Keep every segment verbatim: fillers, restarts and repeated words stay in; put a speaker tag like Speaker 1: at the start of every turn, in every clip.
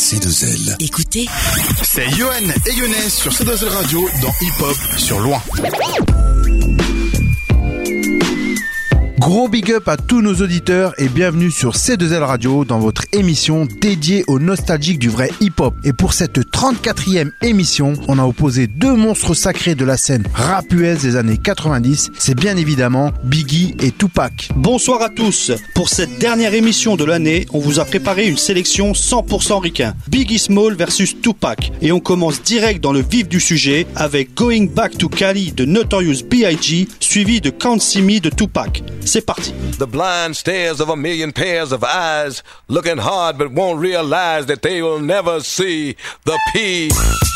Speaker 1: C deux L.
Speaker 2: Écoutez,
Speaker 3: c'est Yoann et Younes sur C deux L Radio dans Hip Hop sur Loin.
Speaker 4: Gros big up à tous nos auditeurs et bienvenue sur C deux L Radio dans votre émission dédiée aux nostalgiques du vrai hip-hop. Et pour cette trente-quatrième émission, on a opposé deux monstres sacrés de la scène rap-U S des années quatre-vingt-dix. C'est bien évidemment Biggie et Tupac.
Speaker 5: Bonsoir à tous. Pour cette dernière émission de l'année, on vous a préparé une sélection cent pour cent ricain. Biggie Small versus Tupac. Et on commence direct dans le vif du sujet avec Going Back to Cali de Notorious B I G suivi de Can't See Me de Tupac. C'est parti.
Speaker 6: The blind stares of a million pairs of eyes, looking hard but won't realize that they will never see the P.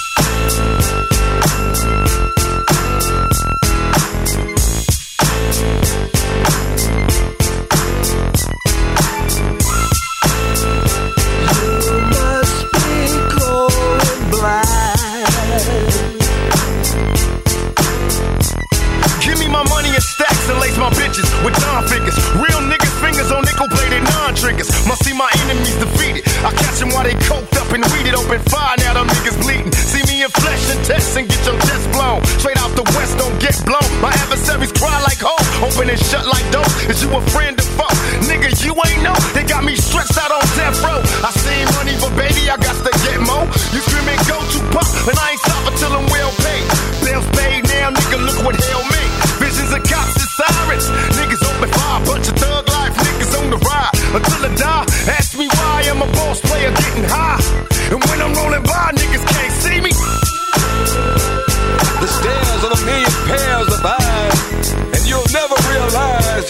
Speaker 7: Lace my bitches with Don figures. Real niggas fingers on nickel plated non-triggers. Must see my enemies defeated. I catch them while they coked up and weeded. Open fire, now them niggas bleeding. See me in flesh and test and get your chest blown. Straight out the west, don't get blown. My adversaries cry like hoes. Open and shut like dope. Is you a friend or foe? Nigga, you ain't know. They got me stretched out on death row. I seen money, but baby, I got to get more. You screaming go to pop, and I ain't stopping till I'm well paid. Bills paid now, nigga, look what hell made. Visions of cops and sirens. Niggas open fire, bunch of thug life niggas on the ride. Until I die, ask me why I'm a boss player getting high. And when I'm rolling by, niggas can't see me.
Speaker 6: The stares of a million pairs of eyes, and you'll never realize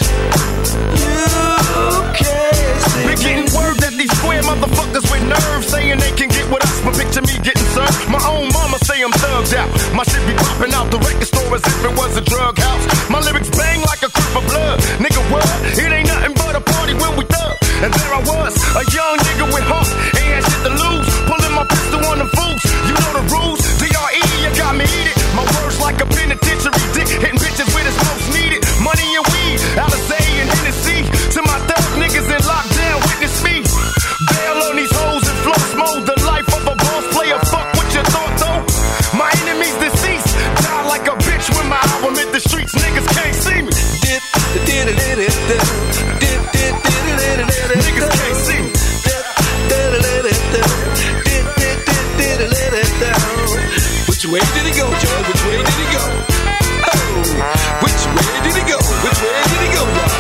Speaker 6: you can't see
Speaker 7: me. Been getting word that these square motherfuckers with nerves saying they can get with us, but picture me getting served. My own mama say I'm thugged out. My shit be popping out the record store as if it was a drug house. My lyrics bang like a crip of blood. Nigga, what? It ain't nothing but a party when we thug. And there I was, a young nigga with heart, ain't had shit to lose. Pulling my pistol on the fools. You know the rules. D R E, you got me heated. My words like a penitentiary dick, hitting bitches where it's most needed. Money and weed, Alizé and Hennessy. To my thug niggas in lockdown, witness me. Bail on these hoes and flow mode. The life of a boss player, fuck what you thought though. My enemies deceased, die like a bitch when my album hit the streets. Niggas can't see me. Dip, dip, dip, dip, dip, dip, dip, dip, dip, niggas can't see me.
Speaker 6: Which way did he go, Joe? Which way did he go? Oh, which way did he go? Which way did he go, Joe?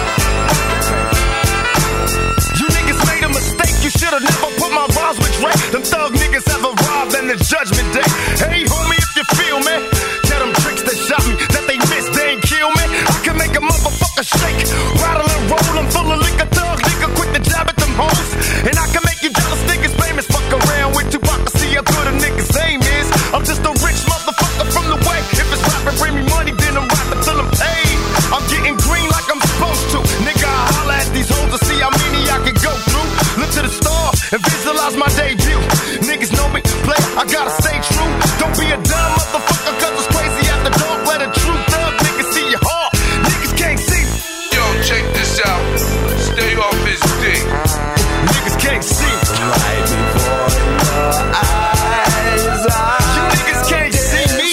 Speaker 7: You niggas made a mistake. You should've never put my rhymes with Dre. Them thug niggas have arrived in the judgment day. Hey, homie, if you feel me, tell them tricks that shot me that they missed, they ain't kill me. I can make a motherfucker shake, rattle and roll. I'm full of liquor, thug nigga, quick to jab at them hoes. And I can make you jealous niggas famous. Fuck around with Tupac to see how good a nigga's aim is. I'm just a rich motherfucker from the way. If it's rapping, bring me money, then I'm rapping till I'm paid. I'm getting green like I'm supposed to. Nigga, I holla at these hoes to see how many I can go through. Look to the stars and visualize my debut. Niggas know me, play, I gotta stay true. Don't be a dumb motherfucker, cause it's crazy at the door. Let a true thug nigga see your heart. Niggas can't see me.
Speaker 8: Yo, check this out. Stay off his dick.
Speaker 7: Niggas can't see me.
Speaker 6: Right before your eyes.
Speaker 7: You niggas can't see me.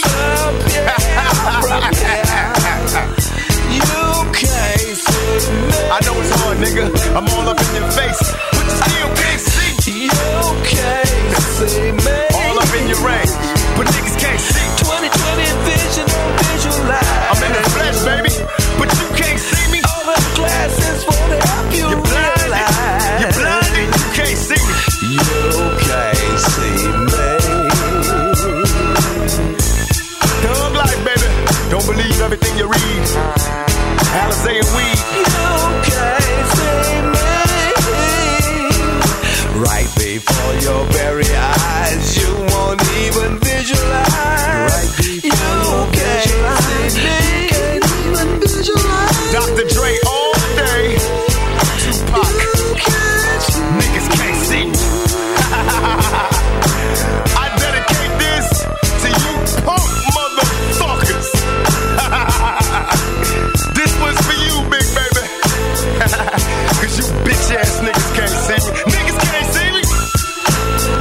Speaker 6: You can't see me.
Speaker 7: I know it's hard, nigga. I'm all up in your face, but you still can't see me.
Speaker 6: You can't see me.
Speaker 7: All up in your range, but niggas can't see.
Speaker 6: twenty twenty vision, don't visualize.
Speaker 7: I'm in the flesh, baby, but you can't see me.
Speaker 6: All the glasses won't help you.
Speaker 7: You're blinded. You're blinded. You can't see me.
Speaker 6: You can't see me.
Speaker 7: Thug life, baby. Don't believe everything you read. Alizé and weed.
Speaker 6: You can't see me. Right before your very eyes, you won't even visualize. Right before you can't see me. Can't even visualize.
Speaker 7: Doctor Dre all day. Tupac. Niggas can't see me. I dedicate this to you punk motherfuckers. This one's for you, big baby. Cause you bitch ass niggas can't see me. Niggas can't see me.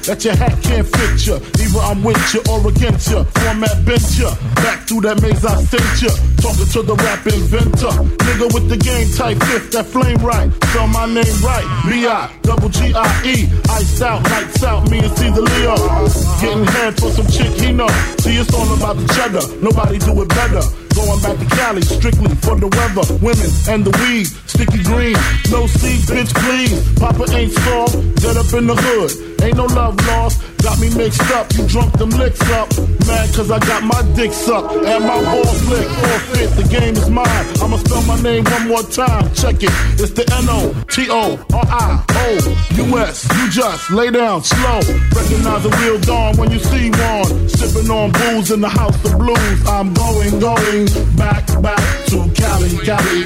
Speaker 1: that your hat can't fit ya. Either I'm with ya or against ya. Format bent ya. Back through that maze I sent ya. Talking to the rap inventor. Nigga with the game type fifth, that flame right. Spell my name right. B I double G I E. Iced out, lights out, me and Caesar Leo. Getting head for some chick he know. See, it's all about the cheddar. Nobody do it better. Going back to Cali, strictly for the weather, women, and the weed. Sticky green, no seed, bitch, please. Papa ain't soft, get up in the hood. Ain't no love lost, got me mixed up. You drunk them licks up. Mad cause I got my dick sucked and my balls licked. All fit, the game is mine. I'ma spell my name one more time. Check it, it's the N O T O R I O U S. You just lay down slow. Recognize a real dawn when you see one. Sipping on booze in the house of blues. I'm going, going back, back to Cali, Cali.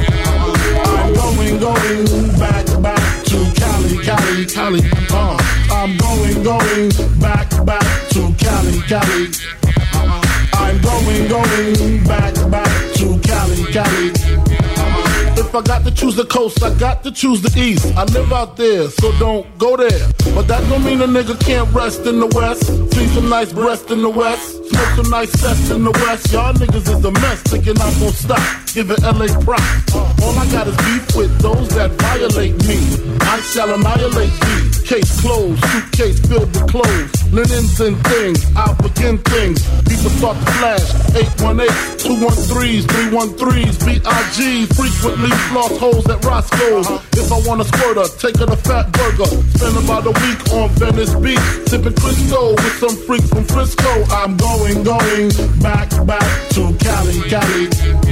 Speaker 1: I'm going, going back, back to Cali, Cali, Cali. Uh, I'm going, going back, back to Cali, Cali. I'm going, going back, back to Cali, Cali. If I got to choose the coast, I got to choose the east. I live out there, so don't go there. But that don't mean a nigga can't rest in the west. See some nice breasts in the west. Smoke some nice cess in the west. Y'all niggas is a mess, thinking I'm gon' stop. Give it L A props. All I got is beef with those that violate me. I shall annihilate thee. Case closed, suitcase filled with clothes. Linens and things, I'll begin things. People start to flash. eight one eight, two one threes, three one threes. B I G frequently floss holes at Roscoe's. If I want a squirter, take her to Fat Burger. Spend about a week on Venice Beach. Sipping Crisco with some freaks from Frisco. I'm going, going back, back to Cali, Cali.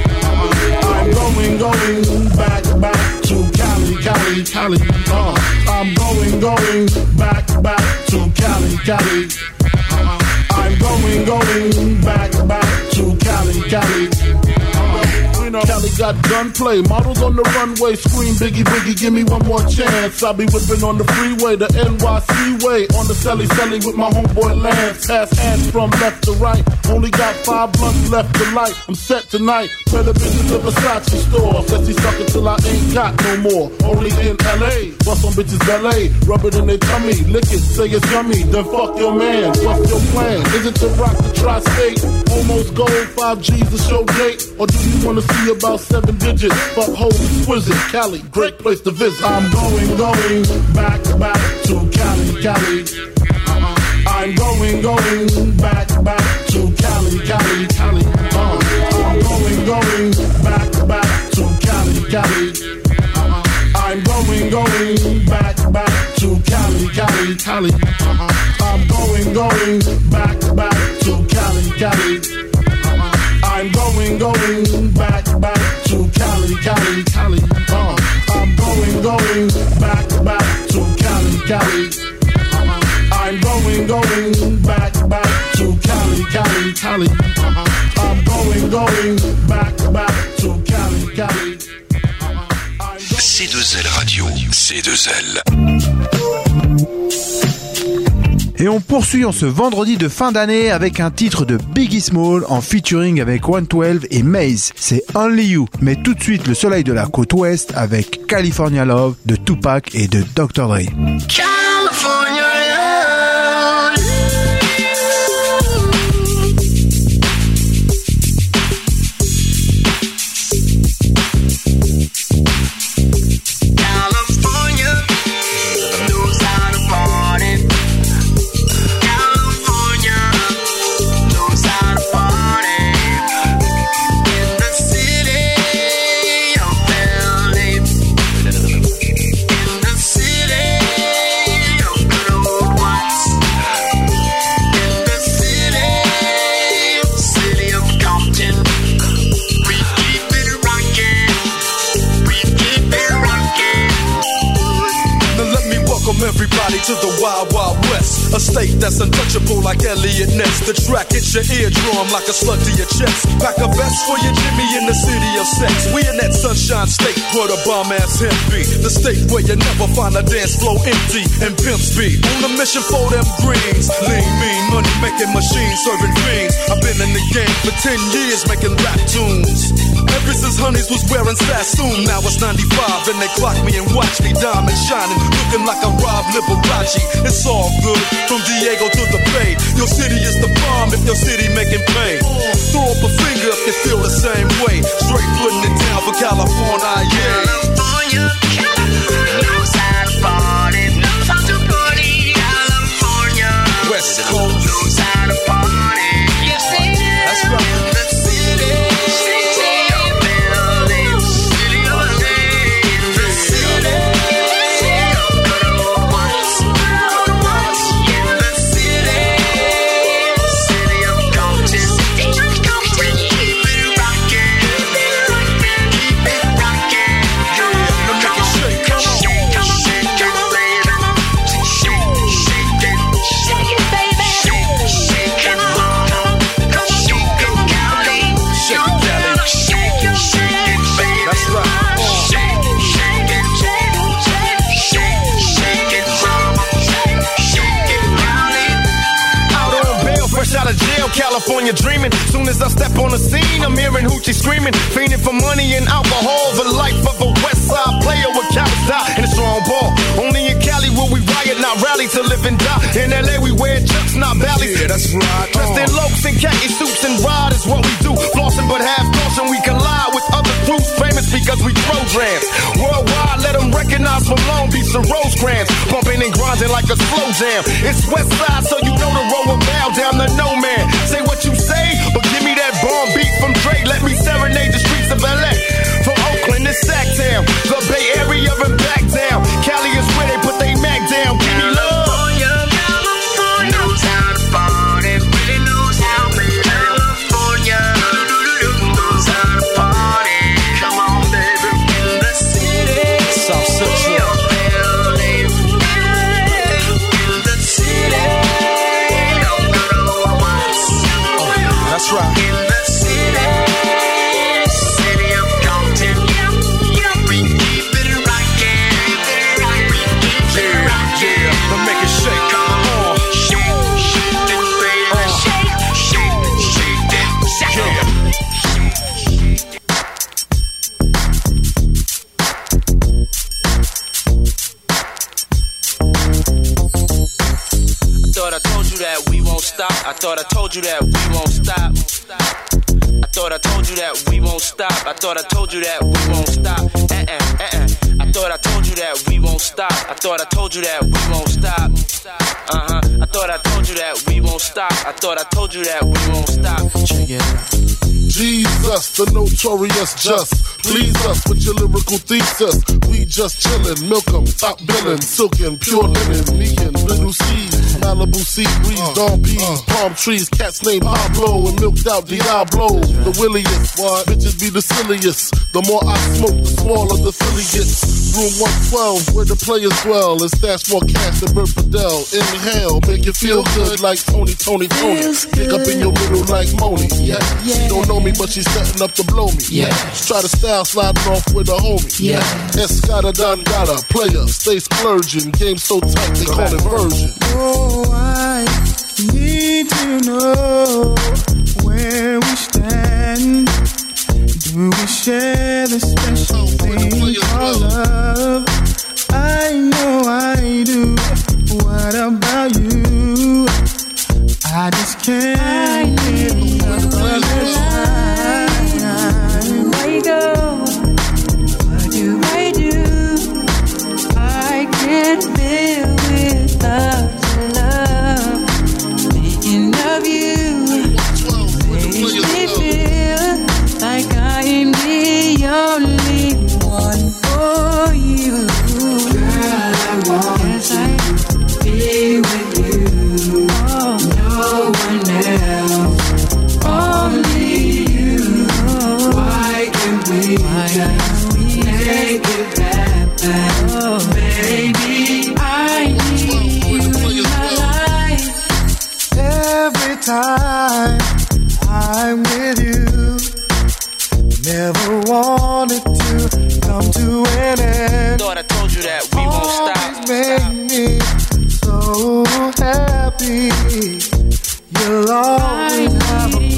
Speaker 1: I'm going, going back, back to Cali, Cali, Cali. Uh, I'm going, going back, back to Cali, Cali. I'm going, going back, back to Cali, Cali. Cali got gunplay, models on the runway scream Biggie Biggie, give me one more chance. I'll be whipping on the freeway, the N Y C way, on the celly celly with my homeboy Lance. Pass hands from left to right, only got five blunts left to light. I'm set tonight, better visit the Versace store. Sexy sucker till I ain't got no more. Only in L A, bust on bitches ballet, rub it in their tummy, lick it, say it's yummy. Then fuck your man, what's your plan? Is it to rock the tri-state? Almost gold, five G's a show date, or do you wanna see about seven digits? Fuck hoes exquisite, Cali, great place to visit. I'm going, going back, back to Cali, Cali. I'm going, going back, back to Cali, Cali, Cali. Uh, I'm going, going back, back to Cali, Cali. I'm going, going back, back to Cali, Cali, Cali. I'm going, going back, back to Cali, Cali. I'm going, going back, back to Cali, Cali, Cali. Uh, I'm going, going back, back to Cali, Cali. I'm going, going back, back to Cali, Cali, Cali. I'm going, going back, back to Cali, Cali.
Speaker 2: C deux L Radio, C deux L.
Speaker 4: Et on poursuit en ce vendredi de fin d'année avec un titre de Biggie Small en featuring avec one twelve et Maze. C'est Only You. Mais tout de suite le soleil de la côte ouest avec California Love de Tupac et de docteur Dre.
Speaker 6: California.
Speaker 9: Everybody to the Wild Wild West, a state that's untouchable like Elliot Ness. The track hits your eardrum like a slug to your chest. Pack a vest for your Jimmy in the city of sex. We in that sunshine state where the bomb ass hemp be. The state where you never find a dance floor empty and pimps be. On a mission for them greens, lean, mean, money making machines serving fiends. I've been in the game for ten years making rap tunes. Ever since Honeys was wearing Sassoon, now it's ninety-five and they clock me and watch me diamond shining, looking like a Rob Liberace. It's all good, from Diego to the Bay. Your city is the bomb if your city making pay. Throw up a finger if you feel the same way. Straight putting it down for California, yeah. California, California, knows how to party, knows how to party. California, West Coast, knows how to party. Yes, they do. That's right. The city, city of buildings, city of names, the city, city of good old ones, good ones. Yeah, the city, city of Compton, city of Compton. Keep it rockin', keep it rockin', keep it rockin'. Yeah, now make it shake, come on, shake, shake it, baby, shake, shake it, shake it, baby, shake, shake it, mama, come on, shake it, Cali, shake it, Cali, shake it, shake it, baby. That's right. Shake, shake it, shake, shake, shake, shake it, mama, shake, shake it, Cali. Out on bail, fresh out of jail, California dreaming. Soon as I step on the scene, I'm hearing hoochie screaming, fiending for money and alcohol. The life of a West Side player with cowards die and a strong ball. Only in Cali will we riot, not rally to live and die. In L A we wear chucks, not valleys. Yeah, that's right. Dressed in lokes and khaki suits and ride is what we do. Flossing but half caution, we collide with other crews famous because we throw drams. Worldwide, let them recognize from Long Beach to Rosecrans. Bumping and grinding like a slow jam. It's West Side, so you know the road will bow down to no man. Say what you say, but give me that bomb beat from Dre. Let me serenade the streets of L A. From Oakland to Sacktown, the Bay Area and back down. Cali is where they put they Mac down. Give me love. California knows how to party, really knows how to California knows how to party. Come on, baby, in the city. South Central. In the city. That's right. In the city, city of Compton, we keep it rockin', we keep it rockin'. Yeah, but make it shake, come on, shake, shake it, baby, shake, shake, shake it, shake it.
Speaker 10: I thought I told you that we won't stop. I thought I told you that we won't stop. I thought I told you that we won't stop. I thought I told you that we won't stop. Uh-uh, uh-uh. I thought I told you that we won't stop. I thought I told you that we won't stop. Uh-huh. I thought I told you that we won't stop. I thought I told you that we won't stop. Check it out.
Speaker 1: Jesus, the notorious just. Please us with your lyrical thesis. We just chillin', milk 'em, top billin', silkin', pure linen, me and little seeds, Malibu sea breeze, uh, dawn peas, uh, palm trees, cats named Pablo and milked out Diablo. The williest, what? Bitches be the silliest. The more I smoke, the smaller the silly gets. Room one twelve, where the players dwell, and stash more cash than Bert Fidel. Inhale, make you feel good like Tony, Tony, Tony. Pick up in your middle like Moni. Yeah, she don't know me, but she's setting up to blow me. Yeah, try to style sliding off with a homie. Yeah, Escada Don Gata, player, stay splurging. Game so tight they call it version.
Speaker 11: Oh, I need to know where we stand. Do we share the special thing called love? I know I do. What about you? I just can't live another time.
Speaker 12: Where you go? What do I do? I can't live without your love. Thinking of you makes me feel like I am the only one for you. Girl, I want to be with you. Oh, no one else, only you. Why can't we just make it happen? Oh, baby, I need you in my life.
Speaker 11: Every time I'm with you, never wanted to come to an end.
Speaker 10: Thought I told you that we won't stop.
Speaker 11: Always make me so happy. You'll always have a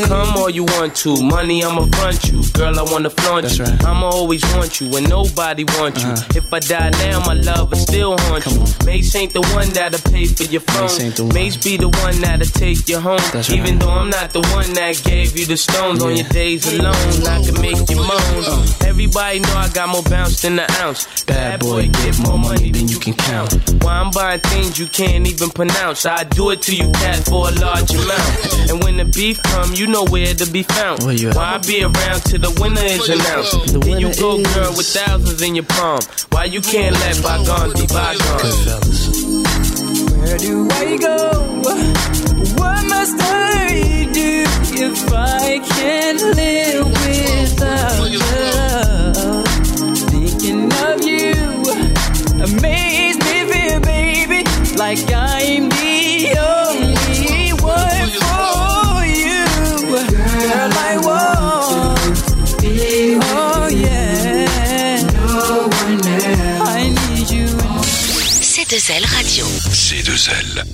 Speaker 10: come all you want to. Money, I'ma front you. Girl, I wanna flaunt That's you. Right. I'ma always want you when nobody wants uh-huh. you. If I die now, my love will still haunt come you. On. Mace ain't the one that'll pay for your phone. Mace, Mace be the one that'll take you home. That's Even right. though I'm not the one that gave you the stones yeah. on your days alone, I can make you moan. Uh. Everybody know I got more bounce than an ounce. Bad boy, get more money than you can count. Why I'm buying things you can't even pronounce. I do it to you, cat, for a large amount. And when the beef come, you know where to be found. Why I be around till the winner is announced. The then you go, is... girl, with thousands in your palm. Why you can't let bygones be bygones?
Speaker 12: Where do I go? What must I do if I can't live without love? Thinking of you amaze me, feel, baby, like I'm the only one for you. Girl, I want be oh yeah, no one else. I need you.
Speaker 2: C deux L Radio. C deux L.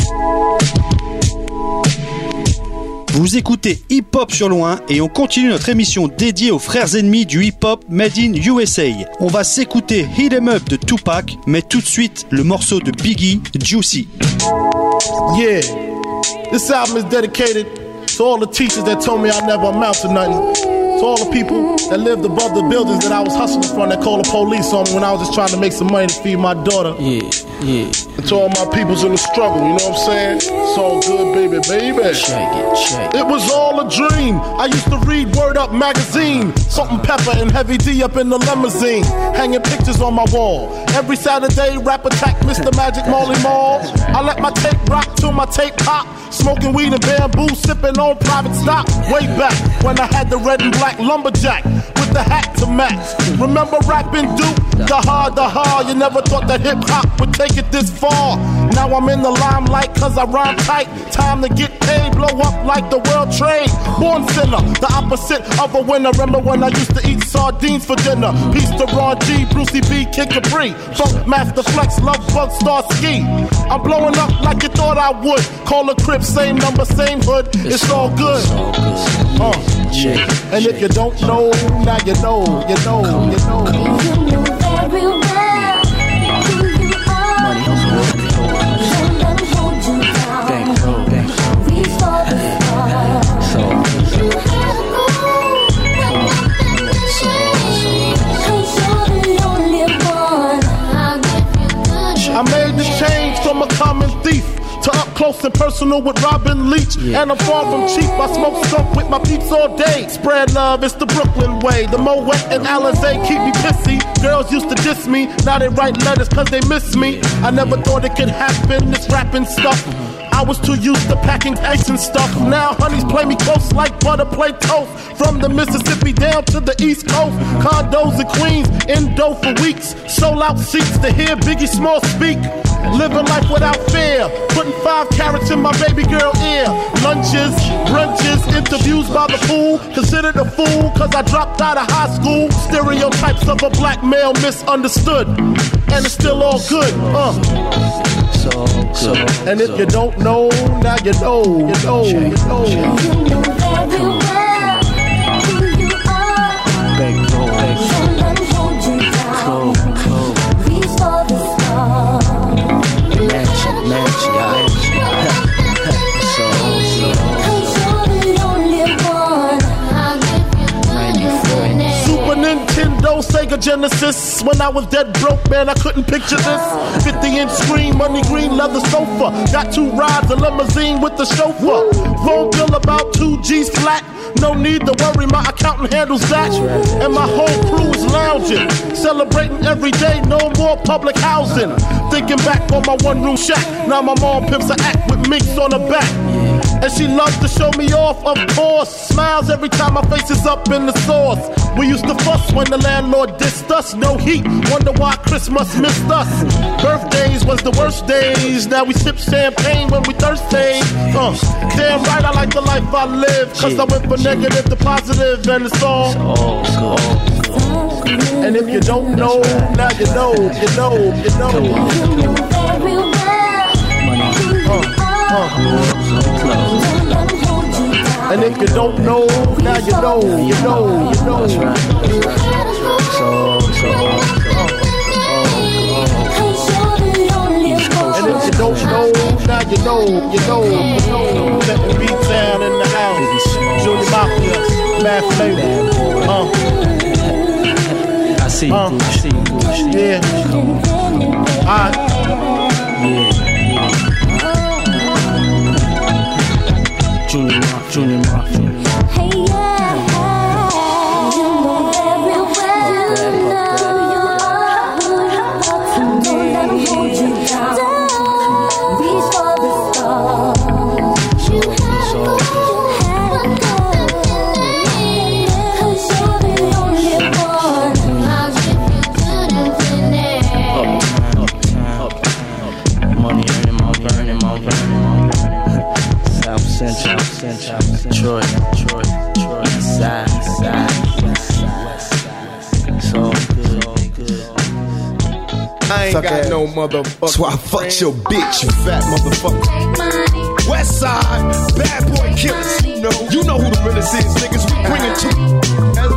Speaker 5: Vous écoutez Hip Hop sur Loin et on continue notre émission dédiée aux frères ennemis du hip hop made in U S A. On va s'écouter Hit 'em Up de Tupac, mais tout de suite le morceau de Biggie, Juicy.
Speaker 1: Yeah, this album is dedicated to all the teachers that told me I never amount to nothing. To all the people that lived above the buildings that I was hustling from that called the police on me when I was just trying to make some money to feed my daughter.
Speaker 10: Yeah, yeah.
Speaker 1: And to all my peoples in the struggle, you know what I'm saying? It's all good, baby, baby.
Speaker 10: Check it, check it.
Speaker 1: It was all a dream. I used to read Word Up magazine. Salt and Pepper and Heavy D up in the limousine. Hanging pictures on my wall. Every Saturday, Rap Attack, Mister Magic, Marley Marl. I let my tape rock till my tape pop. Smoking weed and bamboo, sipping on private stock. Way back when I had the red and black lumberjack with the hat to match. Remember rapping Duke? The hard, the hard. You never thought that hip hop would take it this far. Now I'm in the limelight cause I rhyme tight. Time to get paid, blow up like the world trade. Born sinner, the opposite of a winner. Remember when I used to eat sardines for dinner? Peace to Ron G, Brucey B, Kid Capri, Funk Master Flex, Love Bug, Star Ski. I'm blowing up like you thought I would. Call a crib, same number, same hood. It's all good. Uh, and if you don't know, now you know, you know, you know.
Speaker 13: You know very well who you are. Money, don't let them hold you down.
Speaker 10: Gang, bro, gang.
Speaker 13: Reach for the stars.
Speaker 10: So,
Speaker 13: you have to go.
Speaker 10: so,
Speaker 13: Cause you're the only one. I'll give you good.
Speaker 1: I made this change from a common thief to up close and personal with Robin Leach. Yeah. And I'm far from cheap. I smoke skunk with my peeps all day. Spread love, it's the Brooklyn way. The Moet and Alizé keep me pissy. Girls used to diss me. Now they write letters cause they miss me. I never thought it could happen, this rapping stuff. I was too used to packing ice and stuff. Now honeys play me close like butter play toast. From the Mississippi down to the East Coast. Condos in Queens, indo for weeks. Sold out seats to hear Biggie Small speak. Living life without fear. Putting five carats in my baby girl ear. Lunches, brunches, interviews by the pool. Considered a fool cause I dropped out of high school. Stereotypes of a black male misunderstood. And it's still all good. Uh.
Speaker 10: so, so,
Speaker 1: and if
Speaker 10: so.
Speaker 1: you don't know, now you know, you know, you know.
Speaker 13: You know very well who you are.
Speaker 10: Big bro, big
Speaker 13: Don't let them hold you down.
Speaker 10: cold, cold.
Speaker 13: Reach for the stars.
Speaker 10: Mansion, mansion, yeah. So, so.
Speaker 13: Cause you're the only one. I'll give you good.
Speaker 1: Super Nintendo, Sega Genesis. When I was dead broke, man, I couldn't picture this. fifty inch screen, money green leather sofa. Got two rides, a limousine with the chauffeur. Phone bill about two G's flat. No need to worry, my accountant handles that. And my whole crew is lounging, celebrating every day, no more public housing. Thinking back on my one room shack. Now my mom pimps a act with minks on her back. And she loves to show me off, of course. Smiles every time my face is up in the sauce. We used to fuss when the landlord dissed us. No heat, wonder why Christmas missed us. Birthdays was the worst days. Now we sip champagne when we thirsty. Uh, damn right I like the life I live. Cause I went from negative to positive and it's all good. And if you don't know, now you know, you know, you know.
Speaker 13: You know very well who you are.
Speaker 1: Uh, uh.
Speaker 13: Don't let them hold you down.
Speaker 1: And if you don't know, now you know, you know, you know. That's right. That's right. So, so, oh, oh. And if you don't know, now you know, you know, you know. Let the beat down in the house. Junior Mafia, Mad Flavor. Uh.
Speaker 14: I see you, uh. I see you.
Speaker 1: Yeah. Alright.
Speaker 14: Yeah. Junior Mafia, Junior Mafia.
Speaker 13: Hey, yeah. You know very well. You are. Don't let them hold you down. Reach for the stars. You have to go. Cause you're the only one. I'll give you good infinite.
Speaker 14: Money earning, more burning, more burning, more burning. South Central, Central, Detroit, Detroit, Detroit, Side, Side, West Side. So good, good.
Speaker 9: I ain't got no motherfucker. So I fucked your bitch, you fat motherfucker. West Side, bad boy killers. You know, you know who the realest is, niggas. We bring it to. That's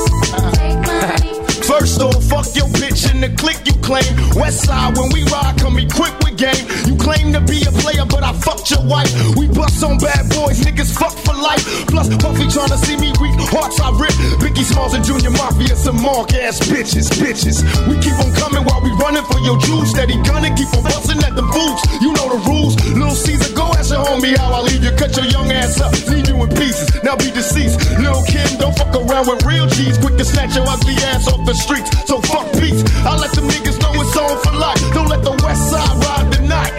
Speaker 9: right. First off, fuck your bitch in the clique you claim. West Side, when we ride, come equipped with game. You claim to be a player, but I fucked your wife. We bust on bad boys, niggas fuck for life. Plus, Puffy tryna see me weak, hearts I rip. Biggie Smalls and Junior Mafia, some mark ass bitches, bitches. We keep on coming while we running for your juice. Steady gunning, keep on busting at them boots. You know the rules. Lil Caesar, go ask your homie how I leave you. Cut your young ass up, leave you in pieces. Now be deceased. Lil Kim, don't fuck around with real G's. Quick to snatch your ugly ass off the streets. So fuck peace. I let them niggas know it's on for life. Don't let the West Side ride the night.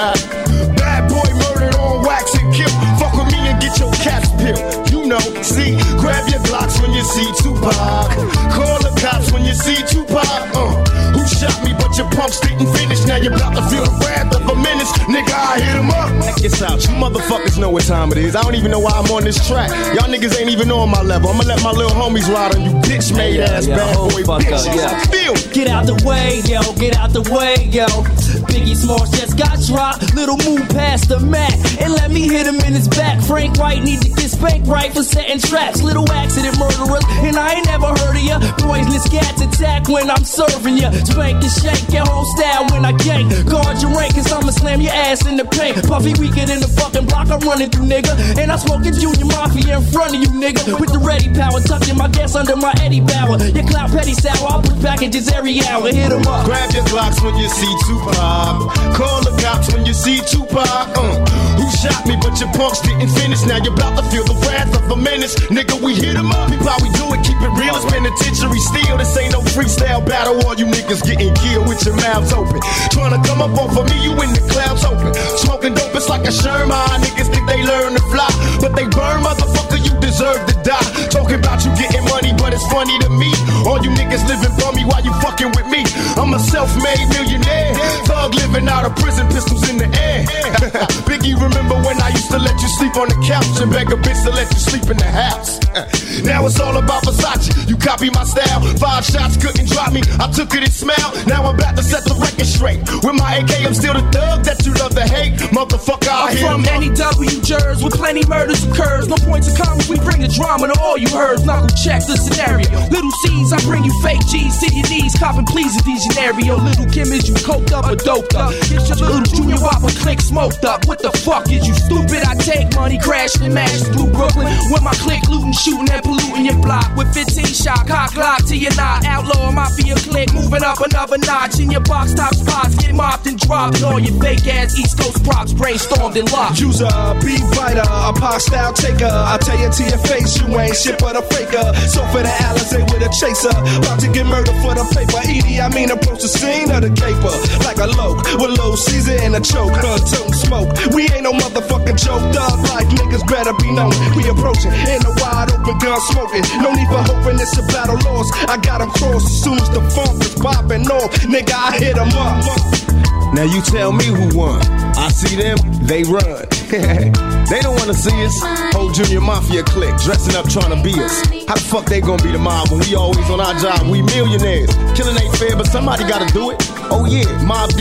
Speaker 9: Bad boy murdered on wax and kill. Fuck with me and get your cat's pill. You know, see, grab your blocks when you see Tupac. Call the cops when you see Tupac. Uh, who shot me but your pumps didn't finish. Now you're about to feel the wrath of a menace. Nigga, I hit him up. Check this out, you motherfuckers know what time it is. I don't even know why I'm on this track. Y'all niggas ain't even on my level. I'ma let my little homies ride on you bitch made
Speaker 14: yeah,
Speaker 9: ass
Speaker 14: yeah,
Speaker 9: bad boy bitches.
Speaker 14: Up, yeah.
Speaker 9: Feel.
Speaker 15: Get out the way, yo, get out the way, yo. Biggie Smalls just got dropped. Little move past the Mac and let me hit him in his back. Frank White need to get spanked right for setting traps. Little accident murderers, and I ain't never heard of ya. Poisonous cats attack when I'm serving ya. Spank and shake your whole style when I gank. Guard your rank, cause I'ma slam your ass in the paint. Puffy weaker than the fucking block I'm running through, nigga. And I'm smoking Junior Mafia in front of you, nigga. With the ready power, tucking my gas under my Eddie Bauer. Your clout petty sour, I'll put packages every hour. Hit 'em up.
Speaker 9: Grab your Glocks when you see Tupac. Call the cops when you see Tupac. Uh, who shot me but your punks didn't finish. Now you're about to feel the wrath of a menace. Nigga, we hit 'em up. People, how we do it, keep it real. It's penitentiary steel. This ain't no freestyle battle. All you niggas getting killed with your mouths open. Trying to come up off of me, you in the clouds open. Smoking dope, it's like a Sherman. Niggas think they learn to fly, but they burn, motherfucker, you deserve to die. Talking about you getting money, but it's funny to me. All you niggas living bummy while you fucking with me. I'm a self-made millionaire. Thug living out of prison, pistols in the air. Biggie, remember when I used to let you sleep on the couch and beg a bitch to let you sleep in the house? Now it's all about Versace. You copy my style. Five shots couldn't drop me. I took it and smiled. Now I'm about to set the record straight. With my A K, I'm still the thug that you love to hate. Motherfucker, I
Speaker 15: I'm
Speaker 9: hear
Speaker 15: from N E W Jers, where plenty murders occurs. No point to comment, we bring the drama to all you heard. Knuckle check the scenario. Little C's, I bring you fake G's to your knees. Copping please at these scenario. Little Kim, is you coked up or doped up? Get your little Junior Whopper click smoked up. What the fuck is you stupid? I take money, crashing and mashing through Brooklyn. With my click looting, shooting and polluting your block. With fifteen shot, cock lock to your knot. Outlaw mafia click, moving up another notch. In your box top spots, get mopped and dropped. All your fake ass East Coast props brainstormed and locked.
Speaker 16: User, beat writer, a pop style taker. I tell you to your face, you ain't shit but a faker. So for the Alizé with a chaser, about to get murdered for the paper. Edie, I mean approach the scene of the caper like a loke with low Caesar and a choke. Her tote smoke. We ain't no motherfucking joke. Dog like niggas better be known. We approaching in a wide open gun smoking. No need for hoping it's a battle lost. I got them crossed as soon as the funk is popping off. Nigga, I hit them up.
Speaker 9: Now you tell me who won. I see them, they run. They don't wanna see us. Whole Junior Mafia clique dressing up trying to be us. How the fuck they gonna be the mob when we always on our job? We millionaires. Killing ain't fair, but somebody gotta do it. Oh yeah, Mob Deep.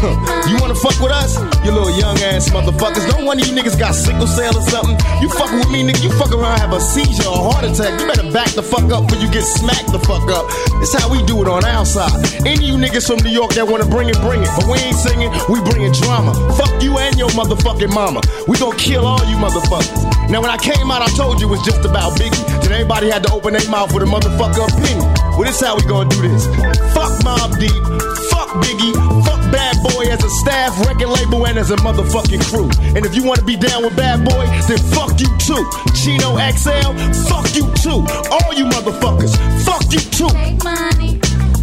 Speaker 7: You wanna fuck with us? You little young ass motherfuckers. Don't one of you niggas got sickle cell or something? You fucking with me, nigga, you fuck around, have a seizure or a heart attack. You better back the fuck up before you get smacked the fuck up. It's how we do it on our side. Any of you niggas from New York that wanna bring it, bring it. But we ain't singing, we bringing drama. Fuck you and your motherfucking mama. We gon' kill all you motherfuckers. Now when I came out, I told you it was just about Biggie. Then everybody had to open their mouth with a motherfucker opinion. Well, this how we gonna do this. Fuck Mobb Deep, fuck Biggie, fuck Bad Boy as a staff, record label, and as a motherfucking crew. And if you wanna be down with Bad Boy, then fuck you too. Chino X L, fuck you too. All you motherfuckers, fuck you too.
Speaker 13: Take money.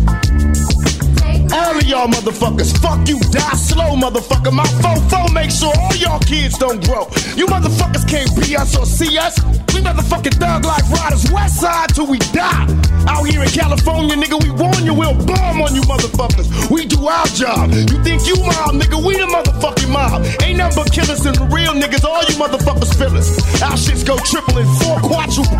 Speaker 7: All of y'all motherfuckers, fuck you, die slow, motherfucker. My fofo make sure all y'all kids don't grow. You motherfuckers can't be us or see us. We motherfucking thug like riders, west side till we die. Out here in California, nigga, we warn you, we'll bomb on you motherfuckers. We do our job. You think you mob, nigga, we the motherfucking mob. Ain't nothing but killers and the real niggas, all you motherfuckers feel us. Our shits go triple and four quadruple.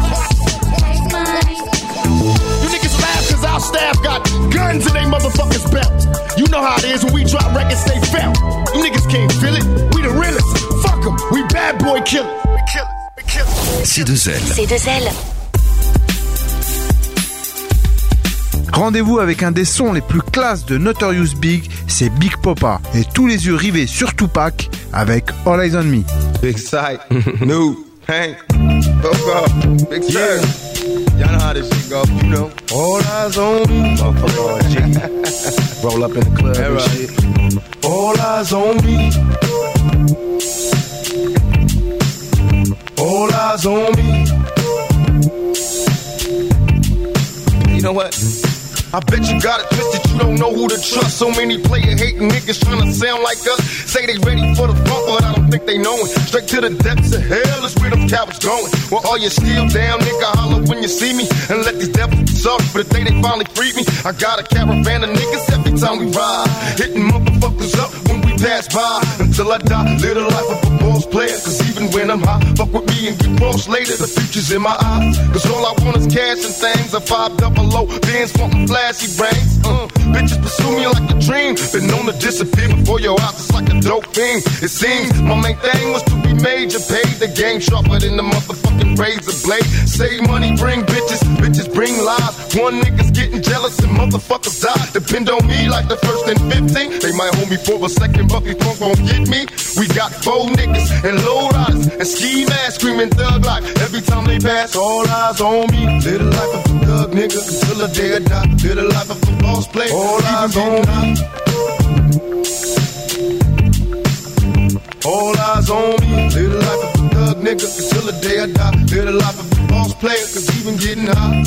Speaker 7: You niggas laugh cause our staff got guns in they motherfuckers belt. You know how it is when we drop records, they felt. You niggas can't feel it, we the realest. Fuck them, we bad boy killers. We kill it, we kill it.
Speaker 2: C deux L.
Speaker 17: C deux L.
Speaker 4: Rendez-vous avec un des sons les plus classes de Notorious Big, c'est Big Poppa. Et tous les yeux rivés sur Tupac avec All Eyes on Me.
Speaker 18: Big Sight, New, Hank, Poppa, Big Sight. Y'all know how this shit go, you know. All eyes on me. Motherfucker on G. Roll up in the club and shit. All eyes on me. All eyes on me. You know what? I bet you got it twisted, you don't know who to trust. So many player hating niggas trying to sound like us. Say they ready for the funk, but I don't think they know it. Straight to the depths of hell is where them cowards going. Well, all you still down, nigga, holler when you see me. And let these devils be sorry for the day they finally freed me. I got a caravan of niggas every time we ride. Hitting motherfuckers up when we pass by. Until I die, live the life of a boss player. Cause even when I'm high, fuck with me and get crossed later. The future's in my eyes. Cause all I want is cash and things. A five double O, bands wanting flashy brains. Uh, bitches pursue me like a dream. Been known to disappear before your eyes, it's like a dope thing. It seems my main thing was to be major. Paid the game sharper than the motherfucking razor blade. Save money, bring bitches, bitches bring lies. One nigga's getting jealous and motherfuckers die. Depend on me like the first and fifteen. They might hold me for a second, but these punks won't get me. We got four niggas and low riders and ski masks screaming thug life. Every time they pass, all eyes on me. Live the life of a thug nigga until the day I die. Live the life of a boss player. All eyes on me. All eyes on me. Live the life of a thug nigga until the day I die. Live the life of a boss player, cause even getting high.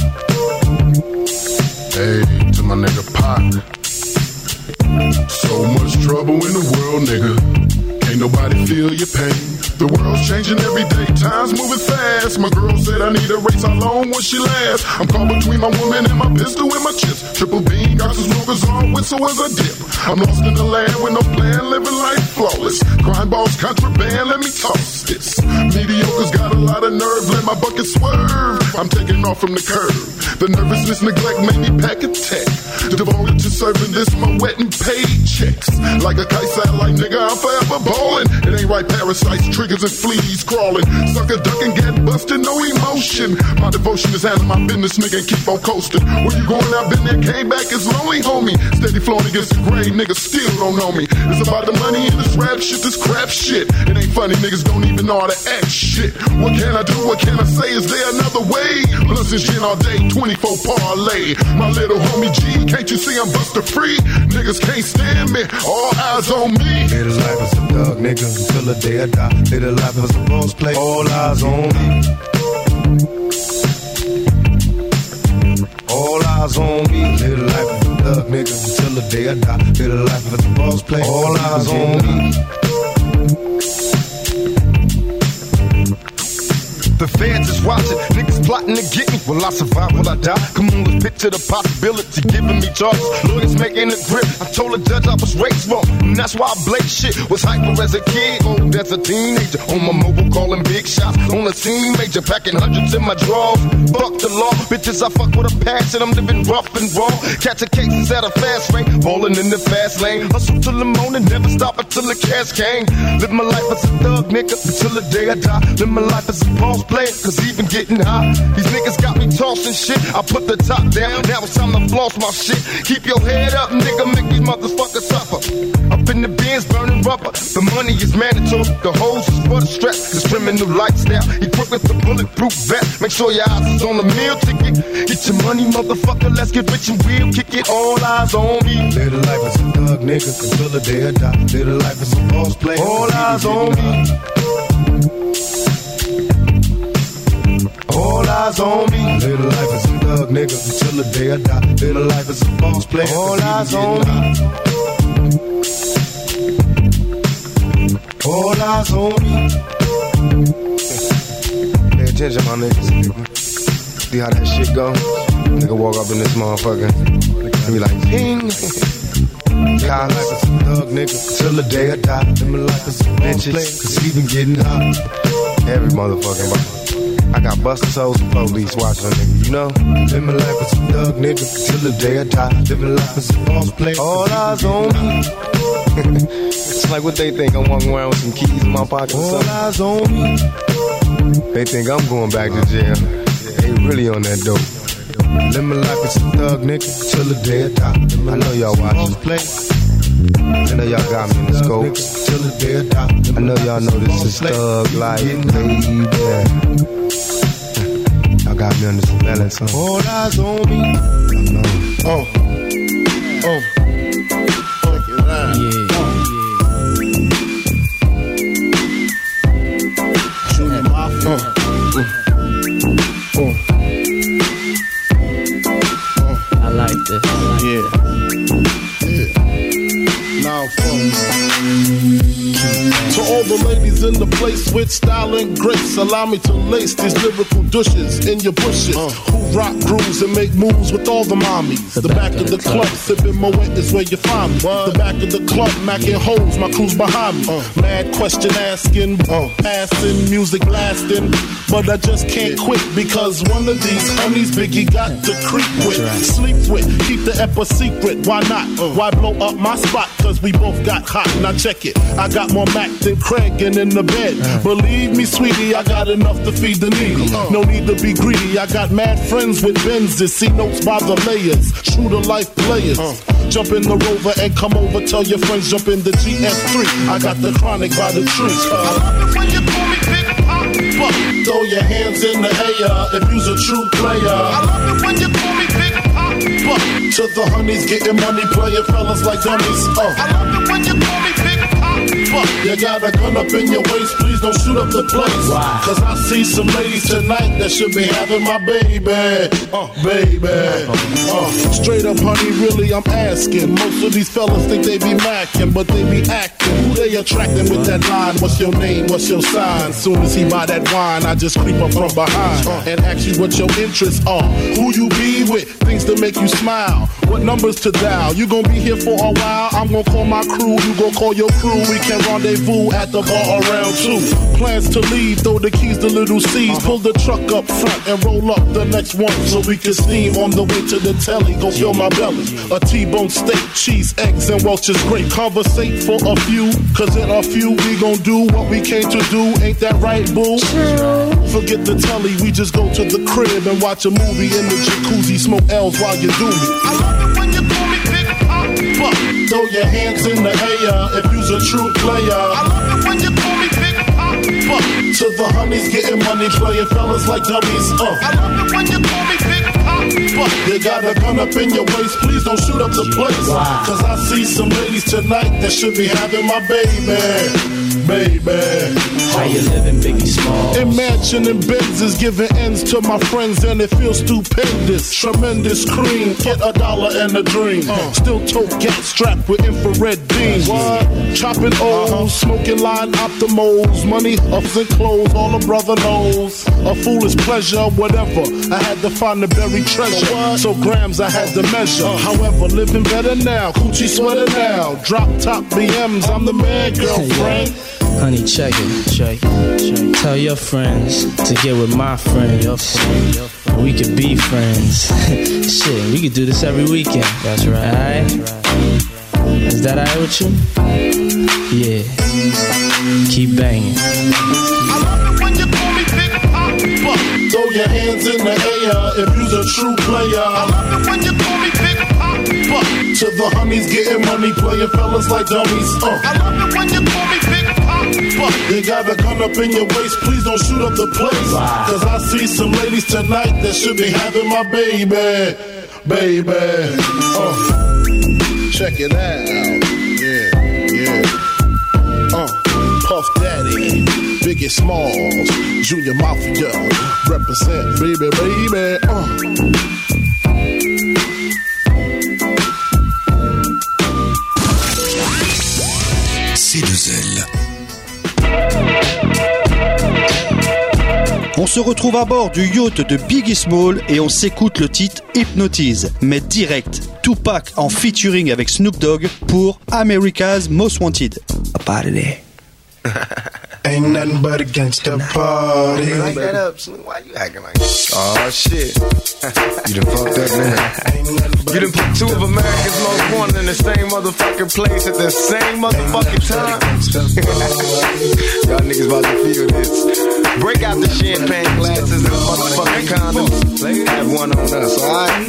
Speaker 1: Hey, to my nigga Pac. So much trouble in the world, nigga. Ain't nobody feel your pain. The world's changing every day, time's moving fast. My girl said I need a race, how long will she last? I'm caught between my woman and my pistol and my chips. Triple beam, got some smokers on, whistle as I dip. I'm lost in the land with no plan, living life flawless. Crime balls, contraband, let me toss this. Mediocre's got a lot of nerve, let my bucket swerve. I'm taking off from the curb. The nervousness, neglect made me pack a tech. Devoted to serving this, my wet and paid checks. Like a kite satellite, nigga, I'm forever ballin'. It ain't right, parasites, triggers and fleas crawling. Sucker duck and get busted, no emotion. My devotion is handling my business, nigga, and keep on coasting. Where you going, I've been there, came back, it's lonely, homie. Steady flowing against the grave, niggas still don't know me. It's about the money and this rap shit, this crap shit. It ain't funny, niggas don't even know how to act shit. What can I do, what can I say, is there another way? Blunts and gin all day, twenty-four parlay. My little homie G, can't you see I'm buster free? Niggas can't stand me, all eyes on me.
Speaker 18: Live the life as a thug, nigga, until the day I die. Live the life as a boss play, all eyes on me. All eyes on me. Live the life as a thug, nigga, until the day I die. Live the life as a boss play, all eyes on me. The feds is watching, niggas plotting to get me. Will I survive, will I die? Come on, let's picture the possibility, giving me charges. Lawyers making a grip, I told the judge I was raised wrong, and that's why I blaze shit. Was hyper as a kid, old as a teenager. On my mobile calling big shots, on the scene major, packing hundreds in my drawers. Fuck the law, bitches I fuck with a passion. I'm living rough and raw, catching cases at a fast rate, balling in the fast lane. Hustle till the morning, never stop until the cash came. Live my life as a thug nigga until the day I die. Live my life as a boss player, cause even getting high, these niggas got me tossing shit. I put the top down, now it's time to floss my shit. Keep your head up, nigga, make these motherfuckers suffer. Up in the bins, burning rubber. The money is mandatory, the hoes is for the stress. This criminal lifestyle, equipped with the bulletproof vest. Make sure your eyes is on the meal ticket. Get your money, motherfucker, let's get rich and we'll kick it. All eyes on me. Live the life as a thug nigga until the day I die. Live the life as a boss player. All eyes on me. All eyes on me. Live the life as a thug nigga until the day I die. Live the life as a boss player. All eyes on me. All eyes on me. Pay attention, my niggas. See how that shit go? Nigga walk up in this motherfucker and be like, ding. God life as a thug nigga till the day I die. Live my life as a bitch, cause even getting hot. Every motherfucking body. I got busted souls and police watching, nigga, you know? Live my life as a thug nigga till the day I die. Live my life as a boss player. All eyes on me. It's like what they think, I'm walking around with some keys in my pocket or something. All eyes on me. They think I'm going back to jail. They really on that dope. Live my life as a thug nigga till the day I die. I know y'all watching. I know y'all got me in the scope. Till the day I die. I know y'all know this is thug life, baby. Y'all got me on the surveillance. Huh? All eyes on me. I know. Oh. Oh. Check it out. Yeah. Shooting my phone. Oh. Oh.
Speaker 14: I like this.
Speaker 1: Yeah. Yeah. Now, phone. To all the ladies in the place with style and grace, allow me to lace these lyrical douches in your bushes. Uh, who rock grooves and make moves with all the mommies. The, the back, back of the, the club, club sipping Moet is where you find me. What? The back of the club, macking holes, my crew's behind me. Uh, Mad question asking, uh, passing, music blasting, but I just can't quit because one of these homies Biggie got to creep with, right. Sleep with, keep the ep a secret. Why not? Uh, Why blow up my spot? Cause we both got hot. Now check it. I got more Mac than Craig and in the bed. Uh, Believe me, sweetie, I got enough to feed the needy. Uh, no need to be greedy. I got mad friends with Benzes. See notes by the layers. True to life players. Uh, jump in the Rover and come over. Tell your friends jump in the G S three. I got the chronic by the tree. Uh, I love it when you call me Big Papa. Throw your hands in the air if you's a true player. I love it when you call me Big Papa. To the honeys getting money, playing fellas like dummies. Uh, I love it when you call me Big Papa. You got a gun up in your waist, please don't shoot up the place. Wow. Cause I see some ladies tonight that should be having my baby. Uh, baby. Uh, straight up, honey, really, I'm asking. Most of these fellas think they be macking, but they be acting. Who they attracting with that line? What's your name? What's your sign? Soon as he buy that wine, I just creep up from behind and ask you what your interests are. Who you be with? Things to make you smile. What numbers to dial? You gon' be here for a while. I'm gon' call my crew. You gon' call your crew. We can rendezvous at the bar around two. Plans to leave, throw the keys to little C's. Pull the truck up front and roll up the next one so we can steam on the way to the telly. Go fill my belly. A T-bone steak, cheese, eggs, and Welch's grape. Conversate for a few, cause in a few we gon' do what we came to do. Ain't that right, boo? Forget the telly, we just go to the crib and watch a movie in the jacuzzi. Smoke L's while you do me. I love it when you call me Big Papa. Throw your hands in the air if you's a true player. I love it when you call me Big Papa. To the honeys getting money, playing fellas like dummies. Uh. I love it when you call me Big Papa. You got a gun up in your waist, please don't shoot up the place. Wow. Cause I see some ladies tonight that should be having my baby. baby.
Speaker 15: How you living, Biggie Smalls?
Speaker 1: Imagine in Benzes giving ends to my friends and it feels stupendous. Tremendous cream, get a dollar and a dream. Uh. Still tote gas strapped with infrared beams. What? Chopping O's, uh-huh. Smoking line optimals. Money, ups and clothes, all a brother knows. A foolish pleasure, whatever. I had to find the buried treasure. So, so grams I had to measure. Uh. However, living better now. Coochie sweater now. Drop top B Ms, I'm the man, girlfriend.
Speaker 15: Honey, check it, check it, check it. Tell your friends to get with my friends. Your friend, your friend. We could be friends. Shit, we could do this every weekend. That's right. Alright? Is that alright with you? Yeah. Keep banging.
Speaker 1: I love it when you call me Big Papa. Throw your hands in the air if you's a true player. I love it when you call me Big Papa. To the honeys getting money, playing fellas like dummies. Uh. I love it when you call me Big Papa. You got a gun up in your waist, please don't shoot up the place. Wow. Cause I see some ladies tonight that should be having my baby, baby. Uh. Check it out, yeah, yeah. Uh. Puff Daddy, Biggie Smalls, Junior Mafia, represent, baby, baby. Uh.
Speaker 2: C deux L.
Speaker 5: On se retrouve à bord du yacht de Biggie Small et on s'écoute le titre Hypnotize, mais direct, Tupac en featuring avec Snoop Dogg pour America's Most Wanted. Up out of there.
Speaker 11: Ain't nothing but a gangsta party.
Speaker 18: You like that up, Snoop? Why you acting like that? Oh shit. You done fucked up, man. You done put two of America's most wanted in the same motherfucking place at the same motherfucking time. Y'all niggas about to feel this. Break out the champagne glasses and motherfucking condoms. Have one on us, alright?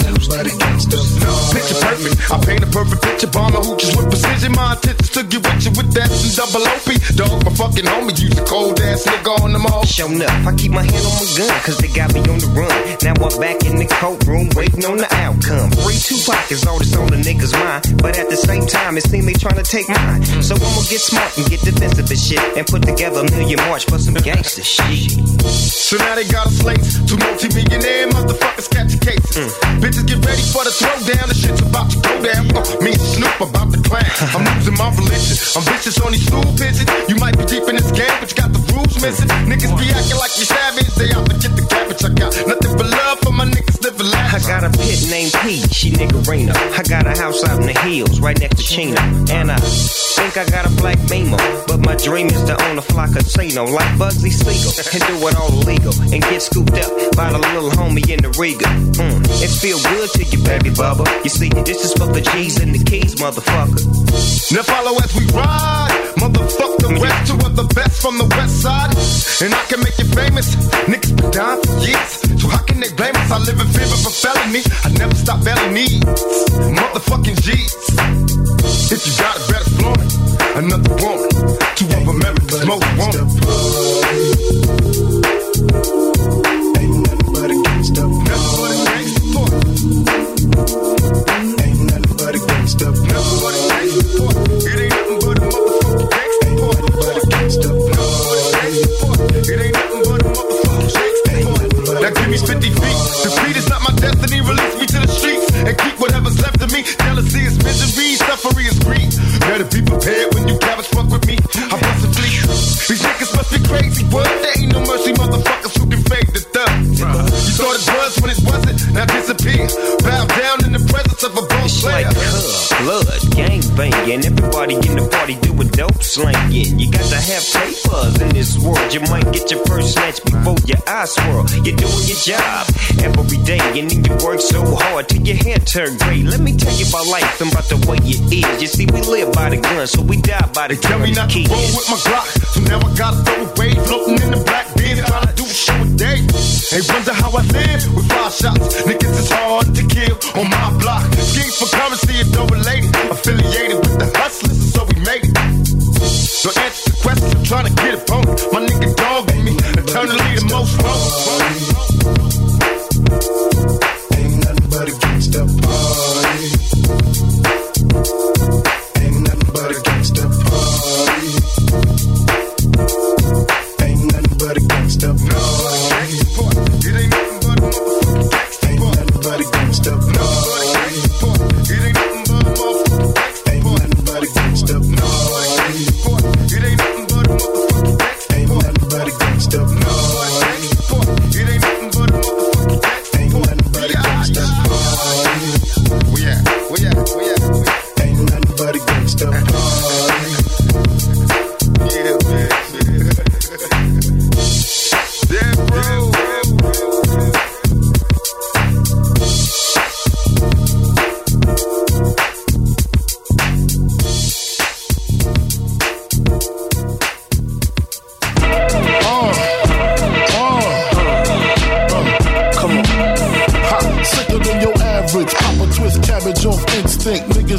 Speaker 18: Picture perfect. I paint a perfect picture. Bomber hooches with precision. My intentions to get with you with that and double O P. Dog, my fucking homie, you the cold ass nigga on them all.
Speaker 17: Show enough, I keep my hand on my gun, cause they got me on the run. Now I'm back in the courtroom, waiting on the outcome. Free Tupac is all that's on the niggas' mind, but at the same time, it seems they trying to take mine. So I'ma get smart and get defensive and shit, and put together a million march for some gangster shit.
Speaker 18: So now they got a slate, two multi-millionaire motherfuckers catching cases. Mm. Bitches get ready for the throwdown, the shit's about to go down. Uh, me and Snoop about to clown. I'm losing my religion, I'm vicious on these stool pigeons. You might be deep in this game, but you got the rules missing. Niggas be acting like you savage, they out to get the cabbage. I got nothing but love for my niggas living life.
Speaker 17: I got a pit named P, she niggerina. I got a house out in the hills, right next to Chino. And I think I got a black Beamer, but my dream is to own a fly casino like Bugsy Siegel and do it all illegal and get scooped up by the little homie in the Riga. Mm, it feel good to you, baby bubba. You see, this is for the G's and the keys, motherfucker.
Speaker 18: Now follow as we ride, motherfuck the rest, two of the best from the west side. And I can make you famous, niggas been down for years. So how can they blame us? I live in fear of a felony, I never stop belly needs, motherfucking G's. If you got it, better flaunt it. Another woman, two of America's most wanted.
Speaker 11: Ain't nothing but a gangsta party. Ain't nothing but a gangsta party.
Speaker 18: It ain't nothing but a motherfucking gangsta party. It ain't nothing but a motherfucking gangsta party. Now give me fifty feet. Defeat is not my destiny. Release me to the streets and keep whatever's left of me. Jealousy is misery, suffering is greed. Better be prepared when you cabbage fuck with me. I bust a fleet. These niggas must be crazy. What? There ain't no mercy, motherfuckers who can fake the thug. You thought it was when it wasn't. Now disappear. Bow down in the presence of a boss player.
Speaker 17: Like cub, blood, gang banging. Everybody in the party doing dope slanging. You got to have papers in this world. You might get your first snatch before your eyes swirl. You're doing your job every day, and then you work so hard till your hair turn gray. Let me tell you about life and about the way it is. You see, we live by the gun, so we die by the gun.
Speaker 18: Tell me not to roll with my Glock, so now I gotta throw away. Floating in the black bin, trying to do a show a day. They wonder how I live with five shots. Niggas is hard to kill on my block. Schemes for currency and double related. Affiliated with the hustlers, so we made it. So answer the question, I'm trying to get a phone. My nigga dogging me, eternally the most wrong.
Speaker 11: Ain't nothing but a gangsta party. Ain't nothing but a gangsta party.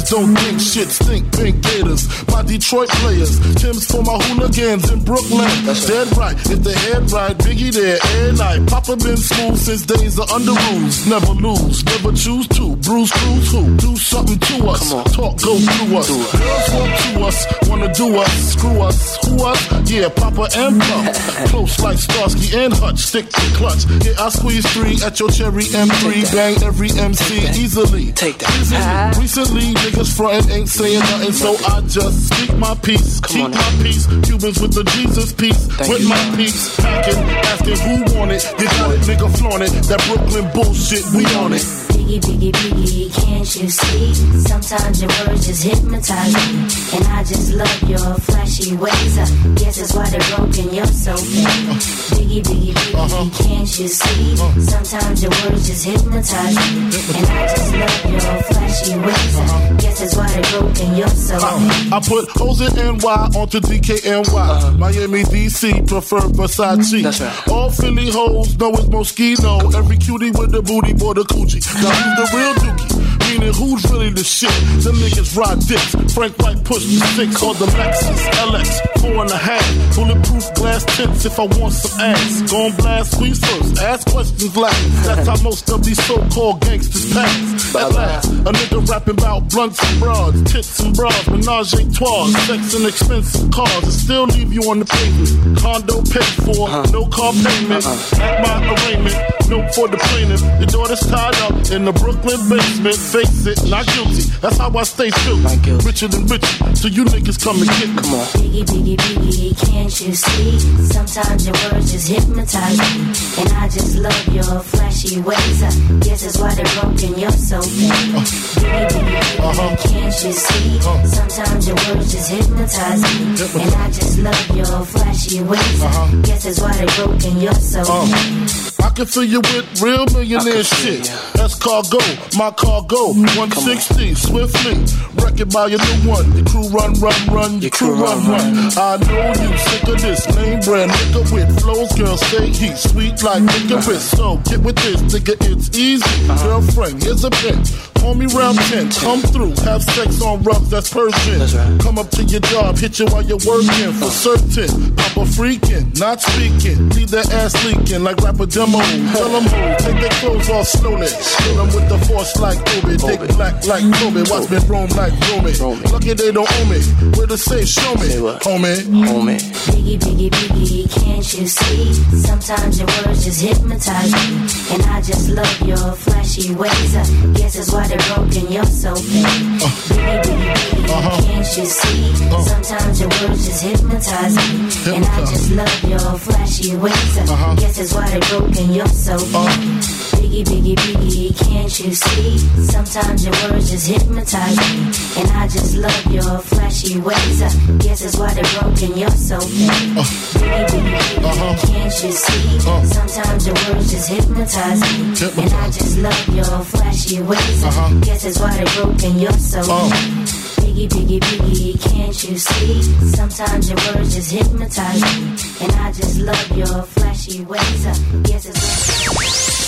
Speaker 1: haters don't think shit, stink pink gators. My Detroit players, Tim's for my hooligans in Brooklyn. Dead right, if they head right, Biggie there, air night. Papa been smooth since days of under rules. Never lose, never choose to. Bruise, cruise, who? Do something to us. Talk, go through us. Girls want to us, wanna do us. Screw us, who us? Yeah, Papa and Pop. Close like Starsky and Hutch, stick to clutch. Yeah, I squeeze three at your cherry M three. Bang every M C easily. Take that. Easily. Recently, niggas frontin' ain't saying nothing, so I just speak my peace. Keep my peace. Cubans with the Jesus peace. With my peace. Packing, asking who want it. You got it, nigga, flaunt it. That Brooklyn bullshit, we on it.
Speaker 13: Biggie, biggie, biggie, can't you see? Sometimes your words just hypnotize me. And I just love your flashy ways. I guess that's why they're broken, you're so fake. Biggie, biggie, biggie, can't you see? Sometimes your words just hypnotize me. And I just love your flashy ways. I guess that's why they're broken, you're so fake.
Speaker 1: I put O's in N Y onto D K N Y. Miami, D C, prefer Versace. That's right. All Philly hoes know it's Moschino. Every cutie with the booty, boy, the coochie. Now who's the real dookie? Meaning who's really the shit? Them niggas ride dicks. Frank White push me six on the Lexus L X, four and a half. Bulletproof glass tips if I want some ass. Gon' blast squeeze first, ask questions last. That's how most of these so-called gangsters pass. At last, a nigga rapping about blunts and broads, tits and bras, menage a trois, sex and expensive cars, and still leave you on the pavement. Condo paid for, no car payment. At my arraignment, note for the plaintiff. Your daughter's tied up in the Brooklyn basement. Face it, not guilty. That's how I stay true. Richer than richer, so you niggas come and get me. Come on.
Speaker 13: Biggie, biggie, biggie, can't you see? Sometimes your words just hypnotize me. And I just love your flashy ways. I guess that's why they're broken, you're so fake. Biggie, biggie, biggie, can't you see? Sometimes your words just hypnotize me. And I just love your flashy ways. I guess that's why they're broken, you're so fake.
Speaker 1: I can fill you with real millionaire shit. That's cargo, my cargo. one sixty, swiftly. Wreck it by your new one. Your crew run, run, run. Your crew run, run. I know you sick of this name brand nigga with flows. Girl, say he's sweet like licorice. So get with this, nigga, it's easy. Girlfriend, here's a bitch. Call me round ten, come through, have sex on rugs, that's Persian. Right. Come up to your job, hit you while you're working, for certain. Papa freaking, not speaking, leave that ass leaking like rapper demo. Tell them who, take their clothes off slowly. Kill them with the force like Obi, dick black like Kobe, watch me roam like Romy. Lucky they don't owe me, where to say, show me, homie. Homie.
Speaker 13: Biggie, biggie, biggie, can't you see? Sometimes your words just hypnotize me. And I just love your flashy ways. I guess that's why they're broken, you're so fake. Uh, biggie, biggie, biggie, uh-huh. Can't you see? Uh, Sometimes your words just hypnotize me. Hypnotize. And I just love your flashy ways. Uh-huh. Guess that's why they're broken, you're so fake. Uh, biggie, biggie, biggie, can't you see? Sometimes your words just hypnotize me. And I just love your flashy ways. I guess that's why they're broken, you're so fake. Uh, biggie, biggie, biggie, uh-huh. Can't you see? Uh, Sometimes your words just hypnotize me. Hypnotize. And I just love your flashy ways. Uh-huh. Guess that's why they're broken, you're so uh. Biggie, biggie, biggie, can't you see? Sometimes your words just hypnotize me. And I just love your flashy ways. I guess it's why.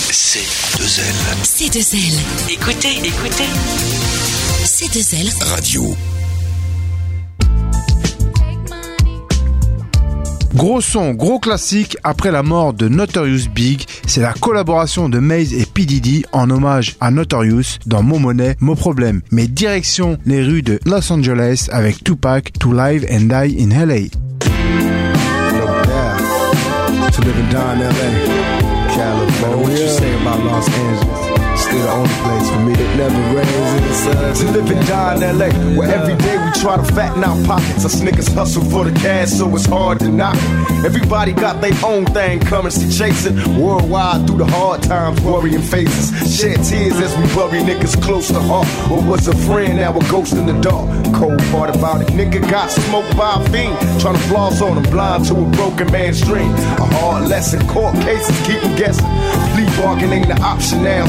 Speaker 2: C deux L.
Speaker 19: C deux L. Écoutez, écoutez. C deux L.
Speaker 2: Radio.
Speaker 4: Gros son, gros classique, après la mort de Notorious Big, c'est la collaboration de Maze et P. Diddy en hommage à Notorious dans Mo Money, Mo Problem, mais direction les rues de Los Angeles avec Tupac, To Live and Die in L A.
Speaker 20: Yeah. To live and die in L A, California. What you say about Los Angeles? Still the only place for me that never rains in the sun. To live and die in L A, where every day we try to fatten our pockets. Us niggas hustle for the cash, so it's hard to knock it. Everybody got their own thing, currency chasing. Worldwide through the hard times, worrying faces. Shed tears as we bury niggas close to heart. What was a friend, now a ghost in the dark. Cold part about it, nigga got smoked by a fiend. Trying to floss on him, blind to a broken man's dream. A hard lesson, court cases keep him guessing. Plea bargain ain't the option now, so I'm straight.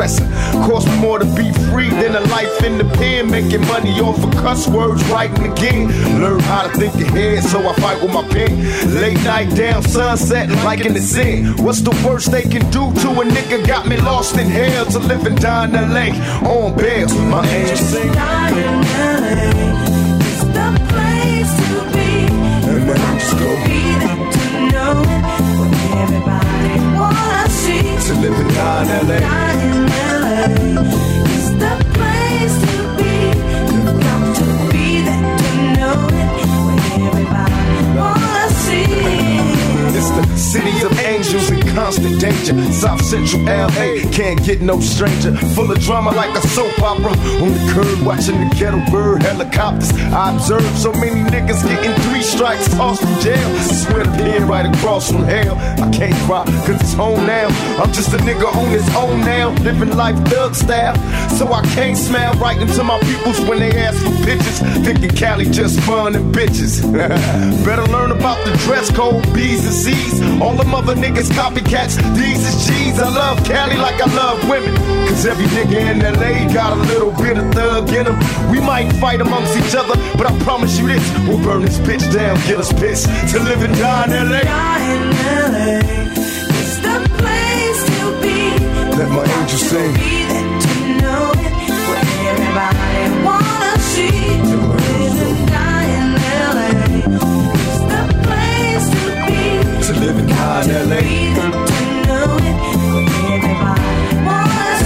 Speaker 18: stressing. Cost me more to be free than a life in the pen. Making money off of cuss words, writing again. Learn how to think ahead, so I fight with my pen. Late night down, sunset, like in the zen. What's the worst they can do to a nigga? Got me lost in hell to live and die in L A on bail. My angel sing.
Speaker 6: Die in L A, it's the place to be.
Speaker 18: And then I'm just go.
Speaker 6: Be there to know it, what everybody wanna see.
Speaker 18: To live and die in L A.
Speaker 6: Die in L A, it's the place to be. You've got to be there to know it, what everybody wanna see.
Speaker 18: It's the city of angels in constant danger. South Central L A can't get no stranger. Full of drama like a soap opera. On the curb watching the ghetto bird helicopters. I observe so many niggas getting three strikes, tossed from jail. Swear the pen right across from hell. I can't cry cause it's home now. I'm just a nigga on his own now. Living life thug style. So I can't smile right into my peoples when they ask for pictures. Thinking Cali just fun and bitches. Better learn about the dress code, B's and C's. All them other niggas copycats, these is G's. I love Cali like I love women. Cause every nigga in L A got a little bit of thug in him. We might fight amongst each other, but I promise you this, we'll burn this bitch down, get us pissed. To live and die in L A.
Speaker 6: Die in L A, it's the place to be.
Speaker 18: Let my angel sing.
Speaker 6: Be there to know it, what everybody wanna see. To live and die in L A, it's the place to be.
Speaker 18: To live and die in L A.
Speaker 6: Be there to know it, what everybody wanna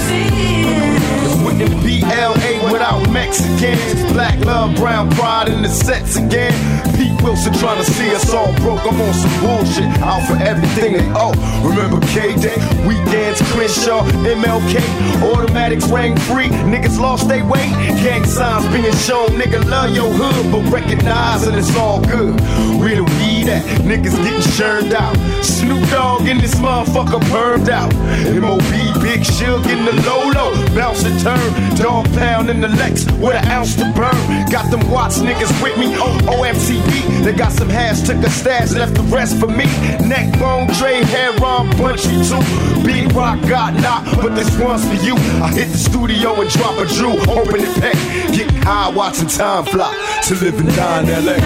Speaker 6: see.
Speaker 18: Cause wouldn't be L A without Mexicans. Black love, brown pride in the sets again. Pete Wilson trying to see us all broke. I'm on some bullshit, out for everything they owe. Remember K-Day, weekends, Crenshaw, M L K, automatics rang free. Niggas lost their way, gang signs being shown. Nigga love your hood, but recognize that it's all good. Where the weed at? Niggas getting churned out. Snoop Dogg in this motherfucker burned out. M O B, Big Shug in the low-low, bounce and turn. Dog pound in the Lex with an ounce to burn. Got them Watts niggas with me, O M C B. They got some hash, took a stash, left the rest for me. Neck bone, Dre, hair on, punchy too. Big Rock got knocked, but this one's for you. I hit the studio and drop a Drew, open it pack. Getting high, watching time fly. To live and die in L A.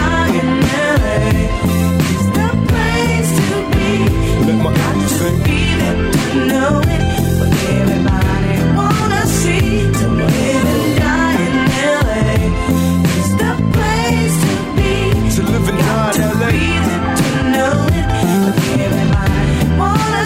Speaker 6: It's the place to be.
Speaker 18: Let my angel sing.
Speaker 6: Be there to know it, what everybody wanna see. To live and die in L A, it's the place to be.
Speaker 18: To live and die in L A.
Speaker 6: Be there to know it, what everybody wanna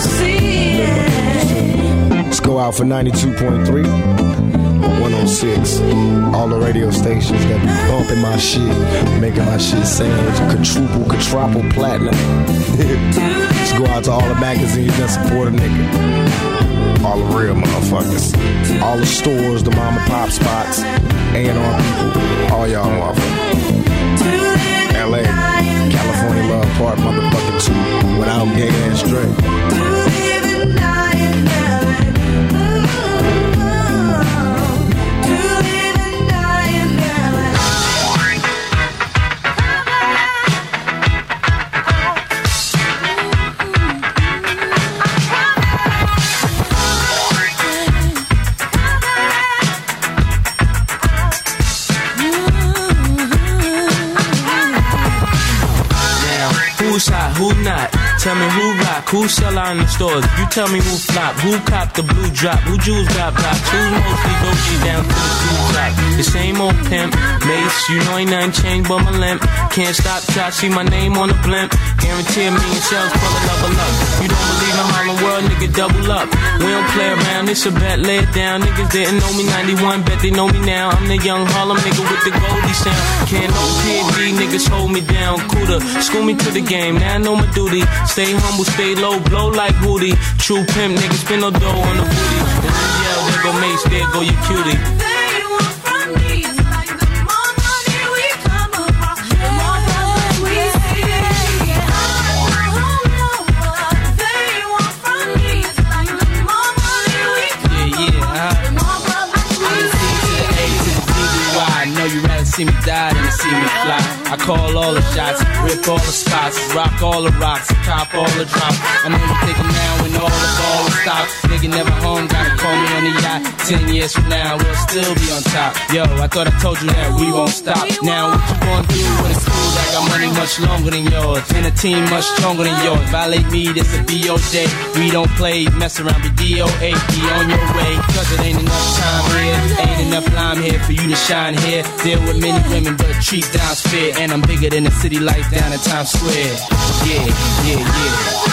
Speaker 6: see.
Speaker 20: Let's go out for ninety-two point three, one oh six. All the radio stations that be bumping my shit, making my shit sound quadruple, quadruple platinum. Let's go out to all the magazines that support a nigga. All the real motherfuckers. All the stores, the mom and pop spots, A and R people, all y'all motherfuckers. L A, California Love Park, motherfucking two, without gay ass Dre.
Speaker 21: Who's hot, who not? Tell me who rock, who sell out in the stores. You tell me who flop, who cop the blue drop, who jewels got pops, who's mostly Gucci down to the blue top. The same old pimp, Mace, you know ain't nothing changed but my limp. Can't stop till I see my name on the blimp. Guarantee a million shells full of level up. You don't believe in Harlem World, nigga, double up. We don't play around, it's a bet, lay it down. Niggas didn't know me ninety-one, bet they know me now. I'm the young Harlem nigga with the Goldie sound. Can't no P and D, niggas hold me down. Cooler, school me to the game, now I know my duty. Stay humble, stay low, blow like Hootie. True pimp, niggas spin no dough on the booty. And then yell, there go Mace, there go your cutie.
Speaker 15: See me die than to see me fly. I
Speaker 21: I call all the shots, rip all the spots, rock all the rocks, cop all the drops. I know you thinking now when all the ball will stop. Nigga never home, gotta call me on the yacht. Ten years from now, we'll still be on top. Yo, I thought I told you that we won't stop. Now what you gonna do when it's cool? I got money much longer than yours, and a team much stronger than yours. Violate me, this a B O J. We don't play, mess around, be D O A. Be on your way, cause it ain't enough time here. Ain't enough lime here for you to shine here. Deal with many women, but treat down's fair. And I'm bigger than the city lights down in Times Square. Yeah, yeah, yeah.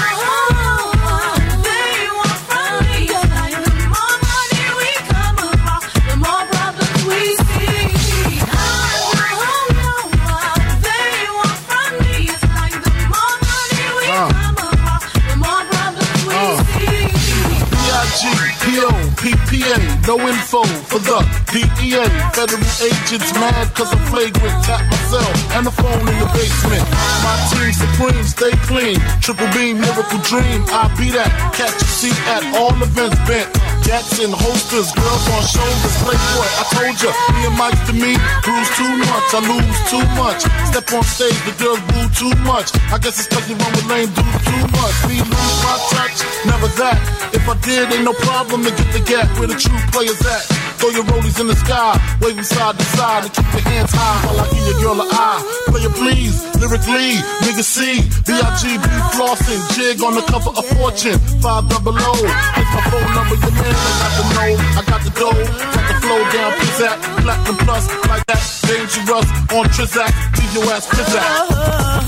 Speaker 1: P P A, no info for the D E A. Federal agents mad cause I'm flagrant. Tap myself and the phone in the basement. My team supreme, stay clean. Triple beam, miracle dream. I be that. Catch a seat at all events bent. Gats in holsters, girls on shoulders. Playboy, I told ya, me and Mike to me, bruise too much, I lose too much. Step on stage, the girls boo too much. I guess it's cause you run with lame dudes too much. Me lose my touch, never that. If I did, ain't no problem to get the gap where the true players at. Throw your rollies in the sky, waving side to side, and keep your hands high while I give your girl an eye. Play it please, lyrically, nigga C, B I G B flossing, jig on the cover of Fortune, five double O. It's my phone number, your man, I got the know, I got the dough, got the flow down, pizzazz, platinum plus, like that, dangerous, on Trizak, leave your ass pizzazz.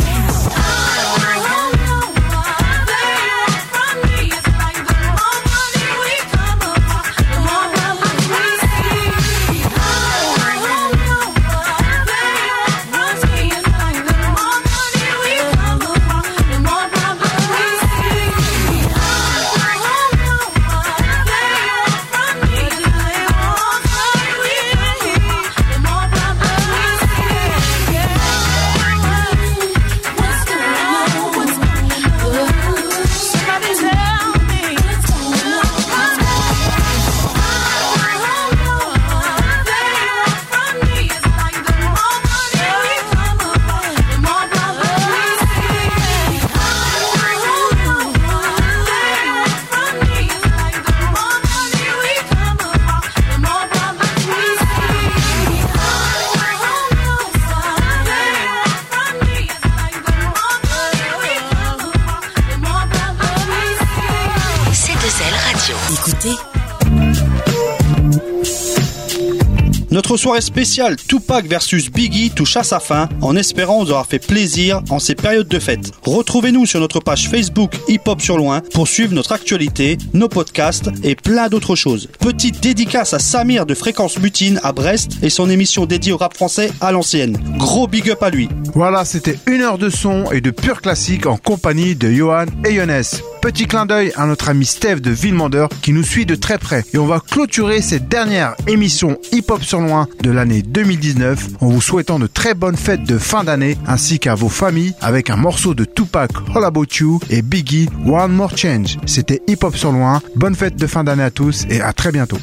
Speaker 5: Notre soirée spéciale Tupac versus Biggie touche à sa fin, en espérant vous aura fait plaisir en ces périodes de fête. Retrouvez-nous sur notre page Facebook Hip Hop sur Loin pour suivre notre actualité, nos podcasts et plein d'autres choses. Petite dédicace à Samir de Fréquence Mutine à Brest et son émission dédiée au rap français à l'ancienne. Gros big up à lui.
Speaker 4: Voilà, c'était une heure de son et de pur classique en compagnie de Johan et Younes. Petit clin d'œil à notre ami Steph de Villemandeur qui nous suit de très près. Et on va clôturer cette dernière émission Hip Hop sur Loin de l'année deux mille dix-neuf en vous souhaitant de très bonnes fêtes de fin d'année ainsi qu'à vos familles avec un morceau de Tupac All About You et Biggie One More Change. C'était Hip Hop sur Loin. Bonne fête de fin d'année à tous et à très bientôt.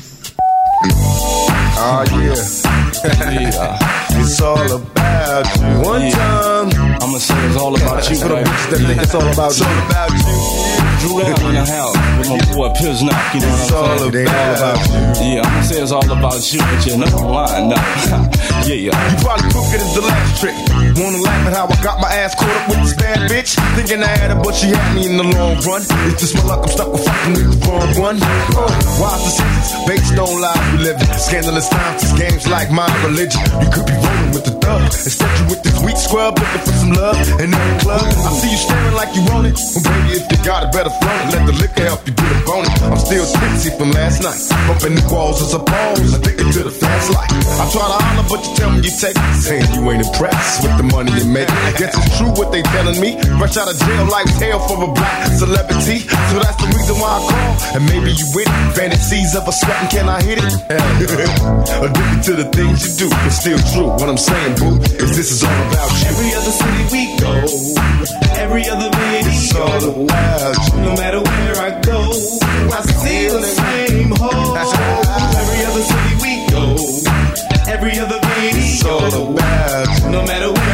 Speaker 18: Oh yeah. Yeah. It's all about you. One yeah. time.
Speaker 3: I'ma say it's all about you.
Speaker 18: For the bitches that think it's all about
Speaker 3: it's
Speaker 18: you.
Speaker 3: All about you. Drew down in the house with my boy Piznock, you know
Speaker 18: it's
Speaker 3: what I'm
Speaker 18: all
Speaker 3: saying?
Speaker 18: About, all about you.
Speaker 3: Yeah, I'ma say it's all about you, but you're not lying, no. Yeah, yeah.
Speaker 18: You probably took it as the last trick. Wanna laugh at how I got my ass caught up with this bad bitch? Thinking I had her, but she had me in the long run. It's just my luck, I'm stuck with fucking with the wrong one. Uh, wise decisions, based on lies we live in. Scandalous times, it's games like my religion. You could be rolling with the thug. Instead you with this weak scrub looking for some love. And in the club, I see you staring like you want it. Well baby, if you got it, better flown it. Let the liquor help you get a bonus. I'm still tipsy from last night. Bumping the walls as a pose, addicted to the fast life. I try to holler, but you tell me you take it. Saying you ain't impressed with the money you make. Guess it's true what they telling me. Fresh out of jail, life's hell for a black celebrity. So that's the reason why I call. And maybe you with it. Fantasies of a sweating, can I hit it? Addicted to the things you do. It's still true. What I'm saying, boo, is this is all about you.
Speaker 6: Every other city we go, every other video,
Speaker 18: it's all about you.
Speaker 6: No matter where I go, I see the same hole. Every other city we go, every other video,
Speaker 18: it's all about you.
Speaker 6: No matter where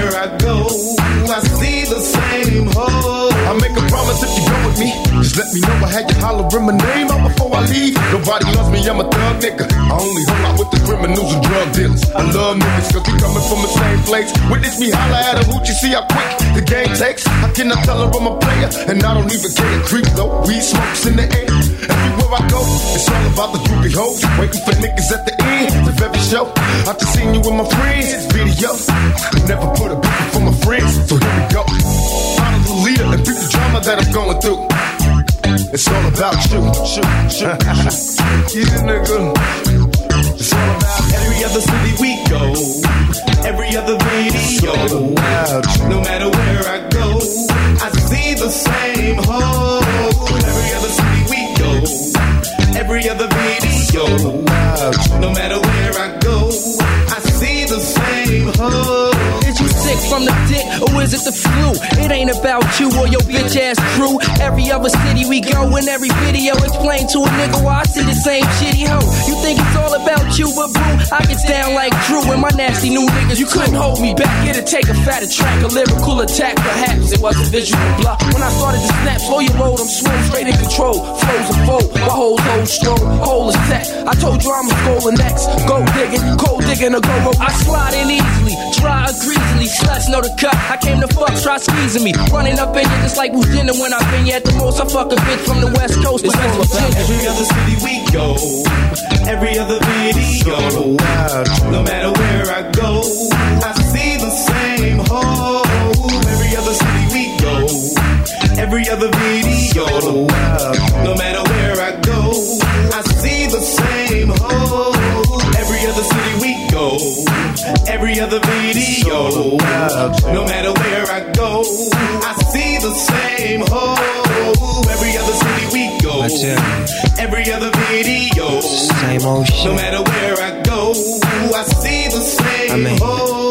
Speaker 6: where I go, I see the same hoe.
Speaker 18: I make a promise if you go with me, just let me know. I had you hollering my name out before I leave. Nobody loves me, I'm a thug nigga. I only hung out with the criminals and drug dealers. I love niggas cause we coming from the same place. Witness me holler at a hoochie, see how quick the game takes. I cannot tell her I'm a player, and I don't even care. Creep though, weed smokes in the air. Everywhere I go, it's all about the groupie hoes. Waiting for niggas at the end of every show. I just seen you with my friends, videos. I never put a beat for my friends, so here we go. Follow the leader and beat the drama that I'm going through. It's all about you. Shoot, shoot, shoot. Yeah, nigga. It's all about
Speaker 6: every other city we go, every other video. No matter where I go, I see the same hoe. Every other city we go, every other video. No matter where I go, I see the same hoe.
Speaker 15: Is you sick from the dick, or is it the flu? It ain't about you or your bitch ass crew. Every other city we go, in every video, explain to a nigga why I see the same shitty hoe. You think it's all about you, but boo, I get down like Drew and my nasty new niggas. You couldn't hold me back, it'd take a fatter track, a lyrical attack, perhaps it was a visual block. When I started to snap, slow your load, I'm smooth, straight in control. Flows a fold, my whole hold strong, whole is set. I told you I'm a skull next. Go digging, cold digging, or go roll. I slide in easily, dry or greasily. Sluts know the cut. I came to fuck, try squeezing me. Running up in you just like who's dinner when I've been here at the most. I fuck a bitch from the West Coast.
Speaker 6: It's all about every other city we go, every other video. No matter where I go, I see the same hoe. Every other city we go, every other video. No matter where I go, I see the same hoe. Every other city we go, every other video. No matter where I go, I see the same hoe. Every other city we go, every other video.
Speaker 17: Same old shit.
Speaker 6: No matter where I go, I see the same
Speaker 17: I mean,
Speaker 6: hoe.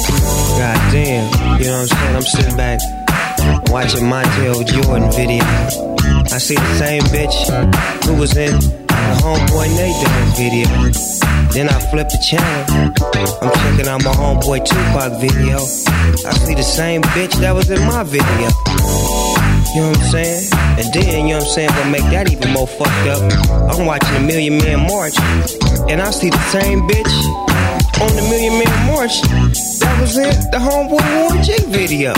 Speaker 17: God damn, you know what I'm saying? I'm sitting back watching Montel Jordan video. I see the same bitch who was in the Homeboy Nathan video. Then I flip the channel, I'm checking out my Homeboy Tupac video. I see the same bitch that was in my video. You know what I'm saying? And then, you know what I'm saying, what make that even more fucked up, I'm watching the Million Man March, and I see the same bitch on the Million Man March that was in the Homeboy Warren G video.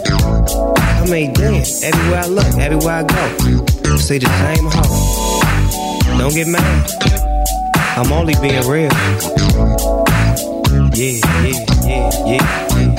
Speaker 17: I mean, damn, everywhere I look, everywhere I go, I see the same hoe. Don't get mad, I'm only being real. Yeah, yeah, yeah, yeah, yeah.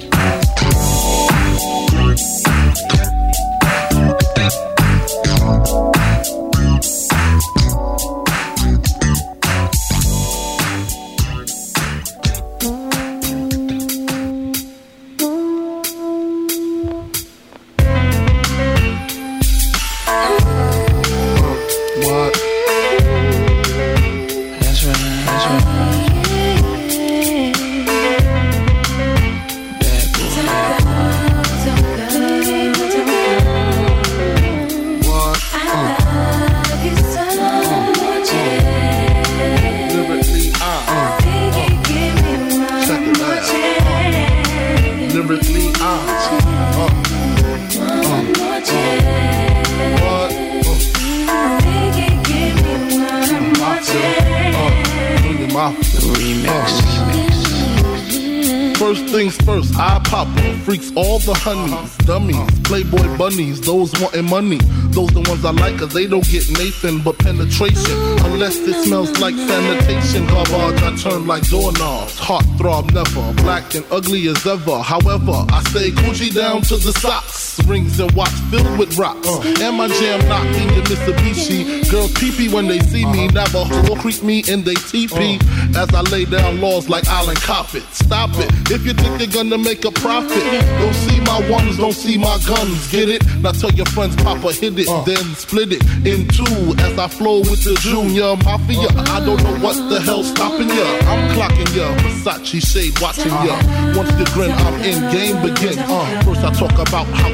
Speaker 1: First things first, I pop em. Freaks all the honeys, dummies, playboy bunnies, those wanting money. Those the ones I like cause they don't get Nathan but penetration. Unless it smells like sanitation. Garbage I turn like doorknobs. Heart throb never, black and ugly as ever. However, I stay Gucci down to the socks. Rings and watch filled with rocks. And my jam knocking your Mitsubishi. Girls pee-pee when they see me. Navajo creep me in they teepee. As I lay down laws like Island Coppet. Stop it, if you think you're gonna make a profit. Don't see my ones, don't see my guns. Get it? Now tell your friends Papa hit it, then split it in two. As I flow with the Junior Mafia. I don't know what the hell's stopping ya. I'm clocking ya, Versace shade watching ya. Once you grin, I'm in, game begins. uh, First I talk about how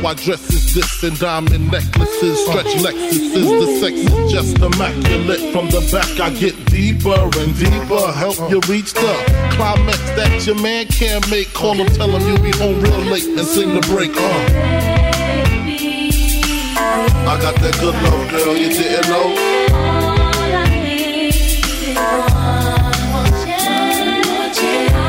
Speaker 1: I dress is this and diamond necklaces, stretch Lexuses. The sex is just immaculate. From the back I get deeper and deeper. Help you reach the climax that your man can't make. Call him, tell him you'll be home real late and sing the break. Uh. I got that good love, girl, you didn't know. All I need is one more chance.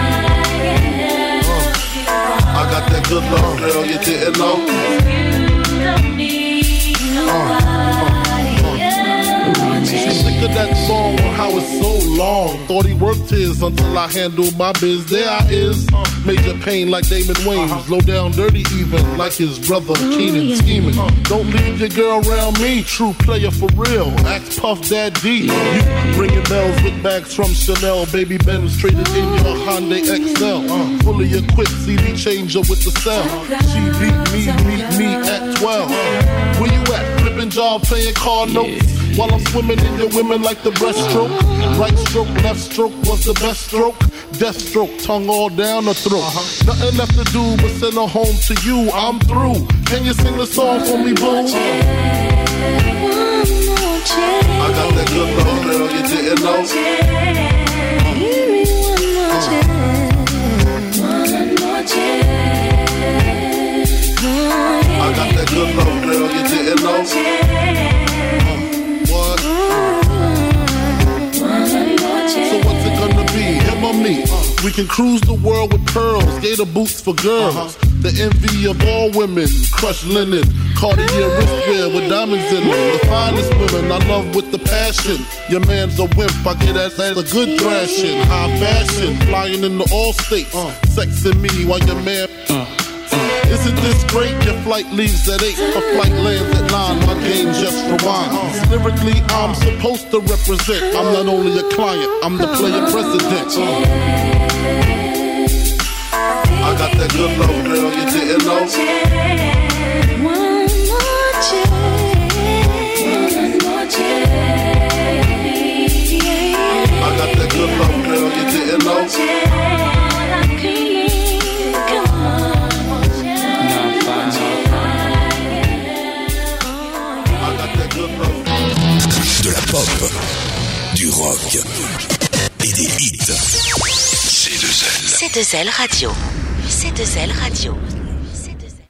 Speaker 1: I got that good love, girl, you didn't know. You don't need nobody else. Sick of that song, how it's so long. Thought he worked his until I handled my biz. There I is, major pain like Damon Wayans. Low down dirty even, like his brother Keenan scheming. Don't leave your girl around me, true player for real. Ask Puff Daddy. You ringing bells with bags from Chanel. Baby Benz traded in your Hyundai X L. Fully equipped C D changer with the cell. She beat me, meet me at twelve. Where you at? Flipping job, paying car notes. While I'm swimming in your women like the breaststroke. Right stroke, left stroke was the best stroke. Death stroke, tongue all down the throat. Nothing left to do but send her home to you. I'm through. Can you sing the song for me, boo? I got that good love, girl, you didn't know. Give me one more chance. One more chance. I got that good love, girl, you didn't know. What? So what's it gonna be? Him or me? We can cruise the world with pearls, gator boots for girls. The envy of all women, crushed linen, Cartier wristwear with diamonds in them. The finest women I love with the passion. Your man's a wimp, I get that as a good thrashing. High fashion, flying into all states, sexing me while your man. Isn't this great? Your flight leaves at eight, a flight lands at nine. My game just rewinds. Lyrically, I'm supposed to represent. I'm not only a client, I'm the player president. I got that good love, girl, you didn't know. One more chance. One more chance. I got that good love, girl, you didn't know.
Speaker 2: De la pop, du rock et des hits. C deux L.
Speaker 19: C deux L Radio. C deux L Radio.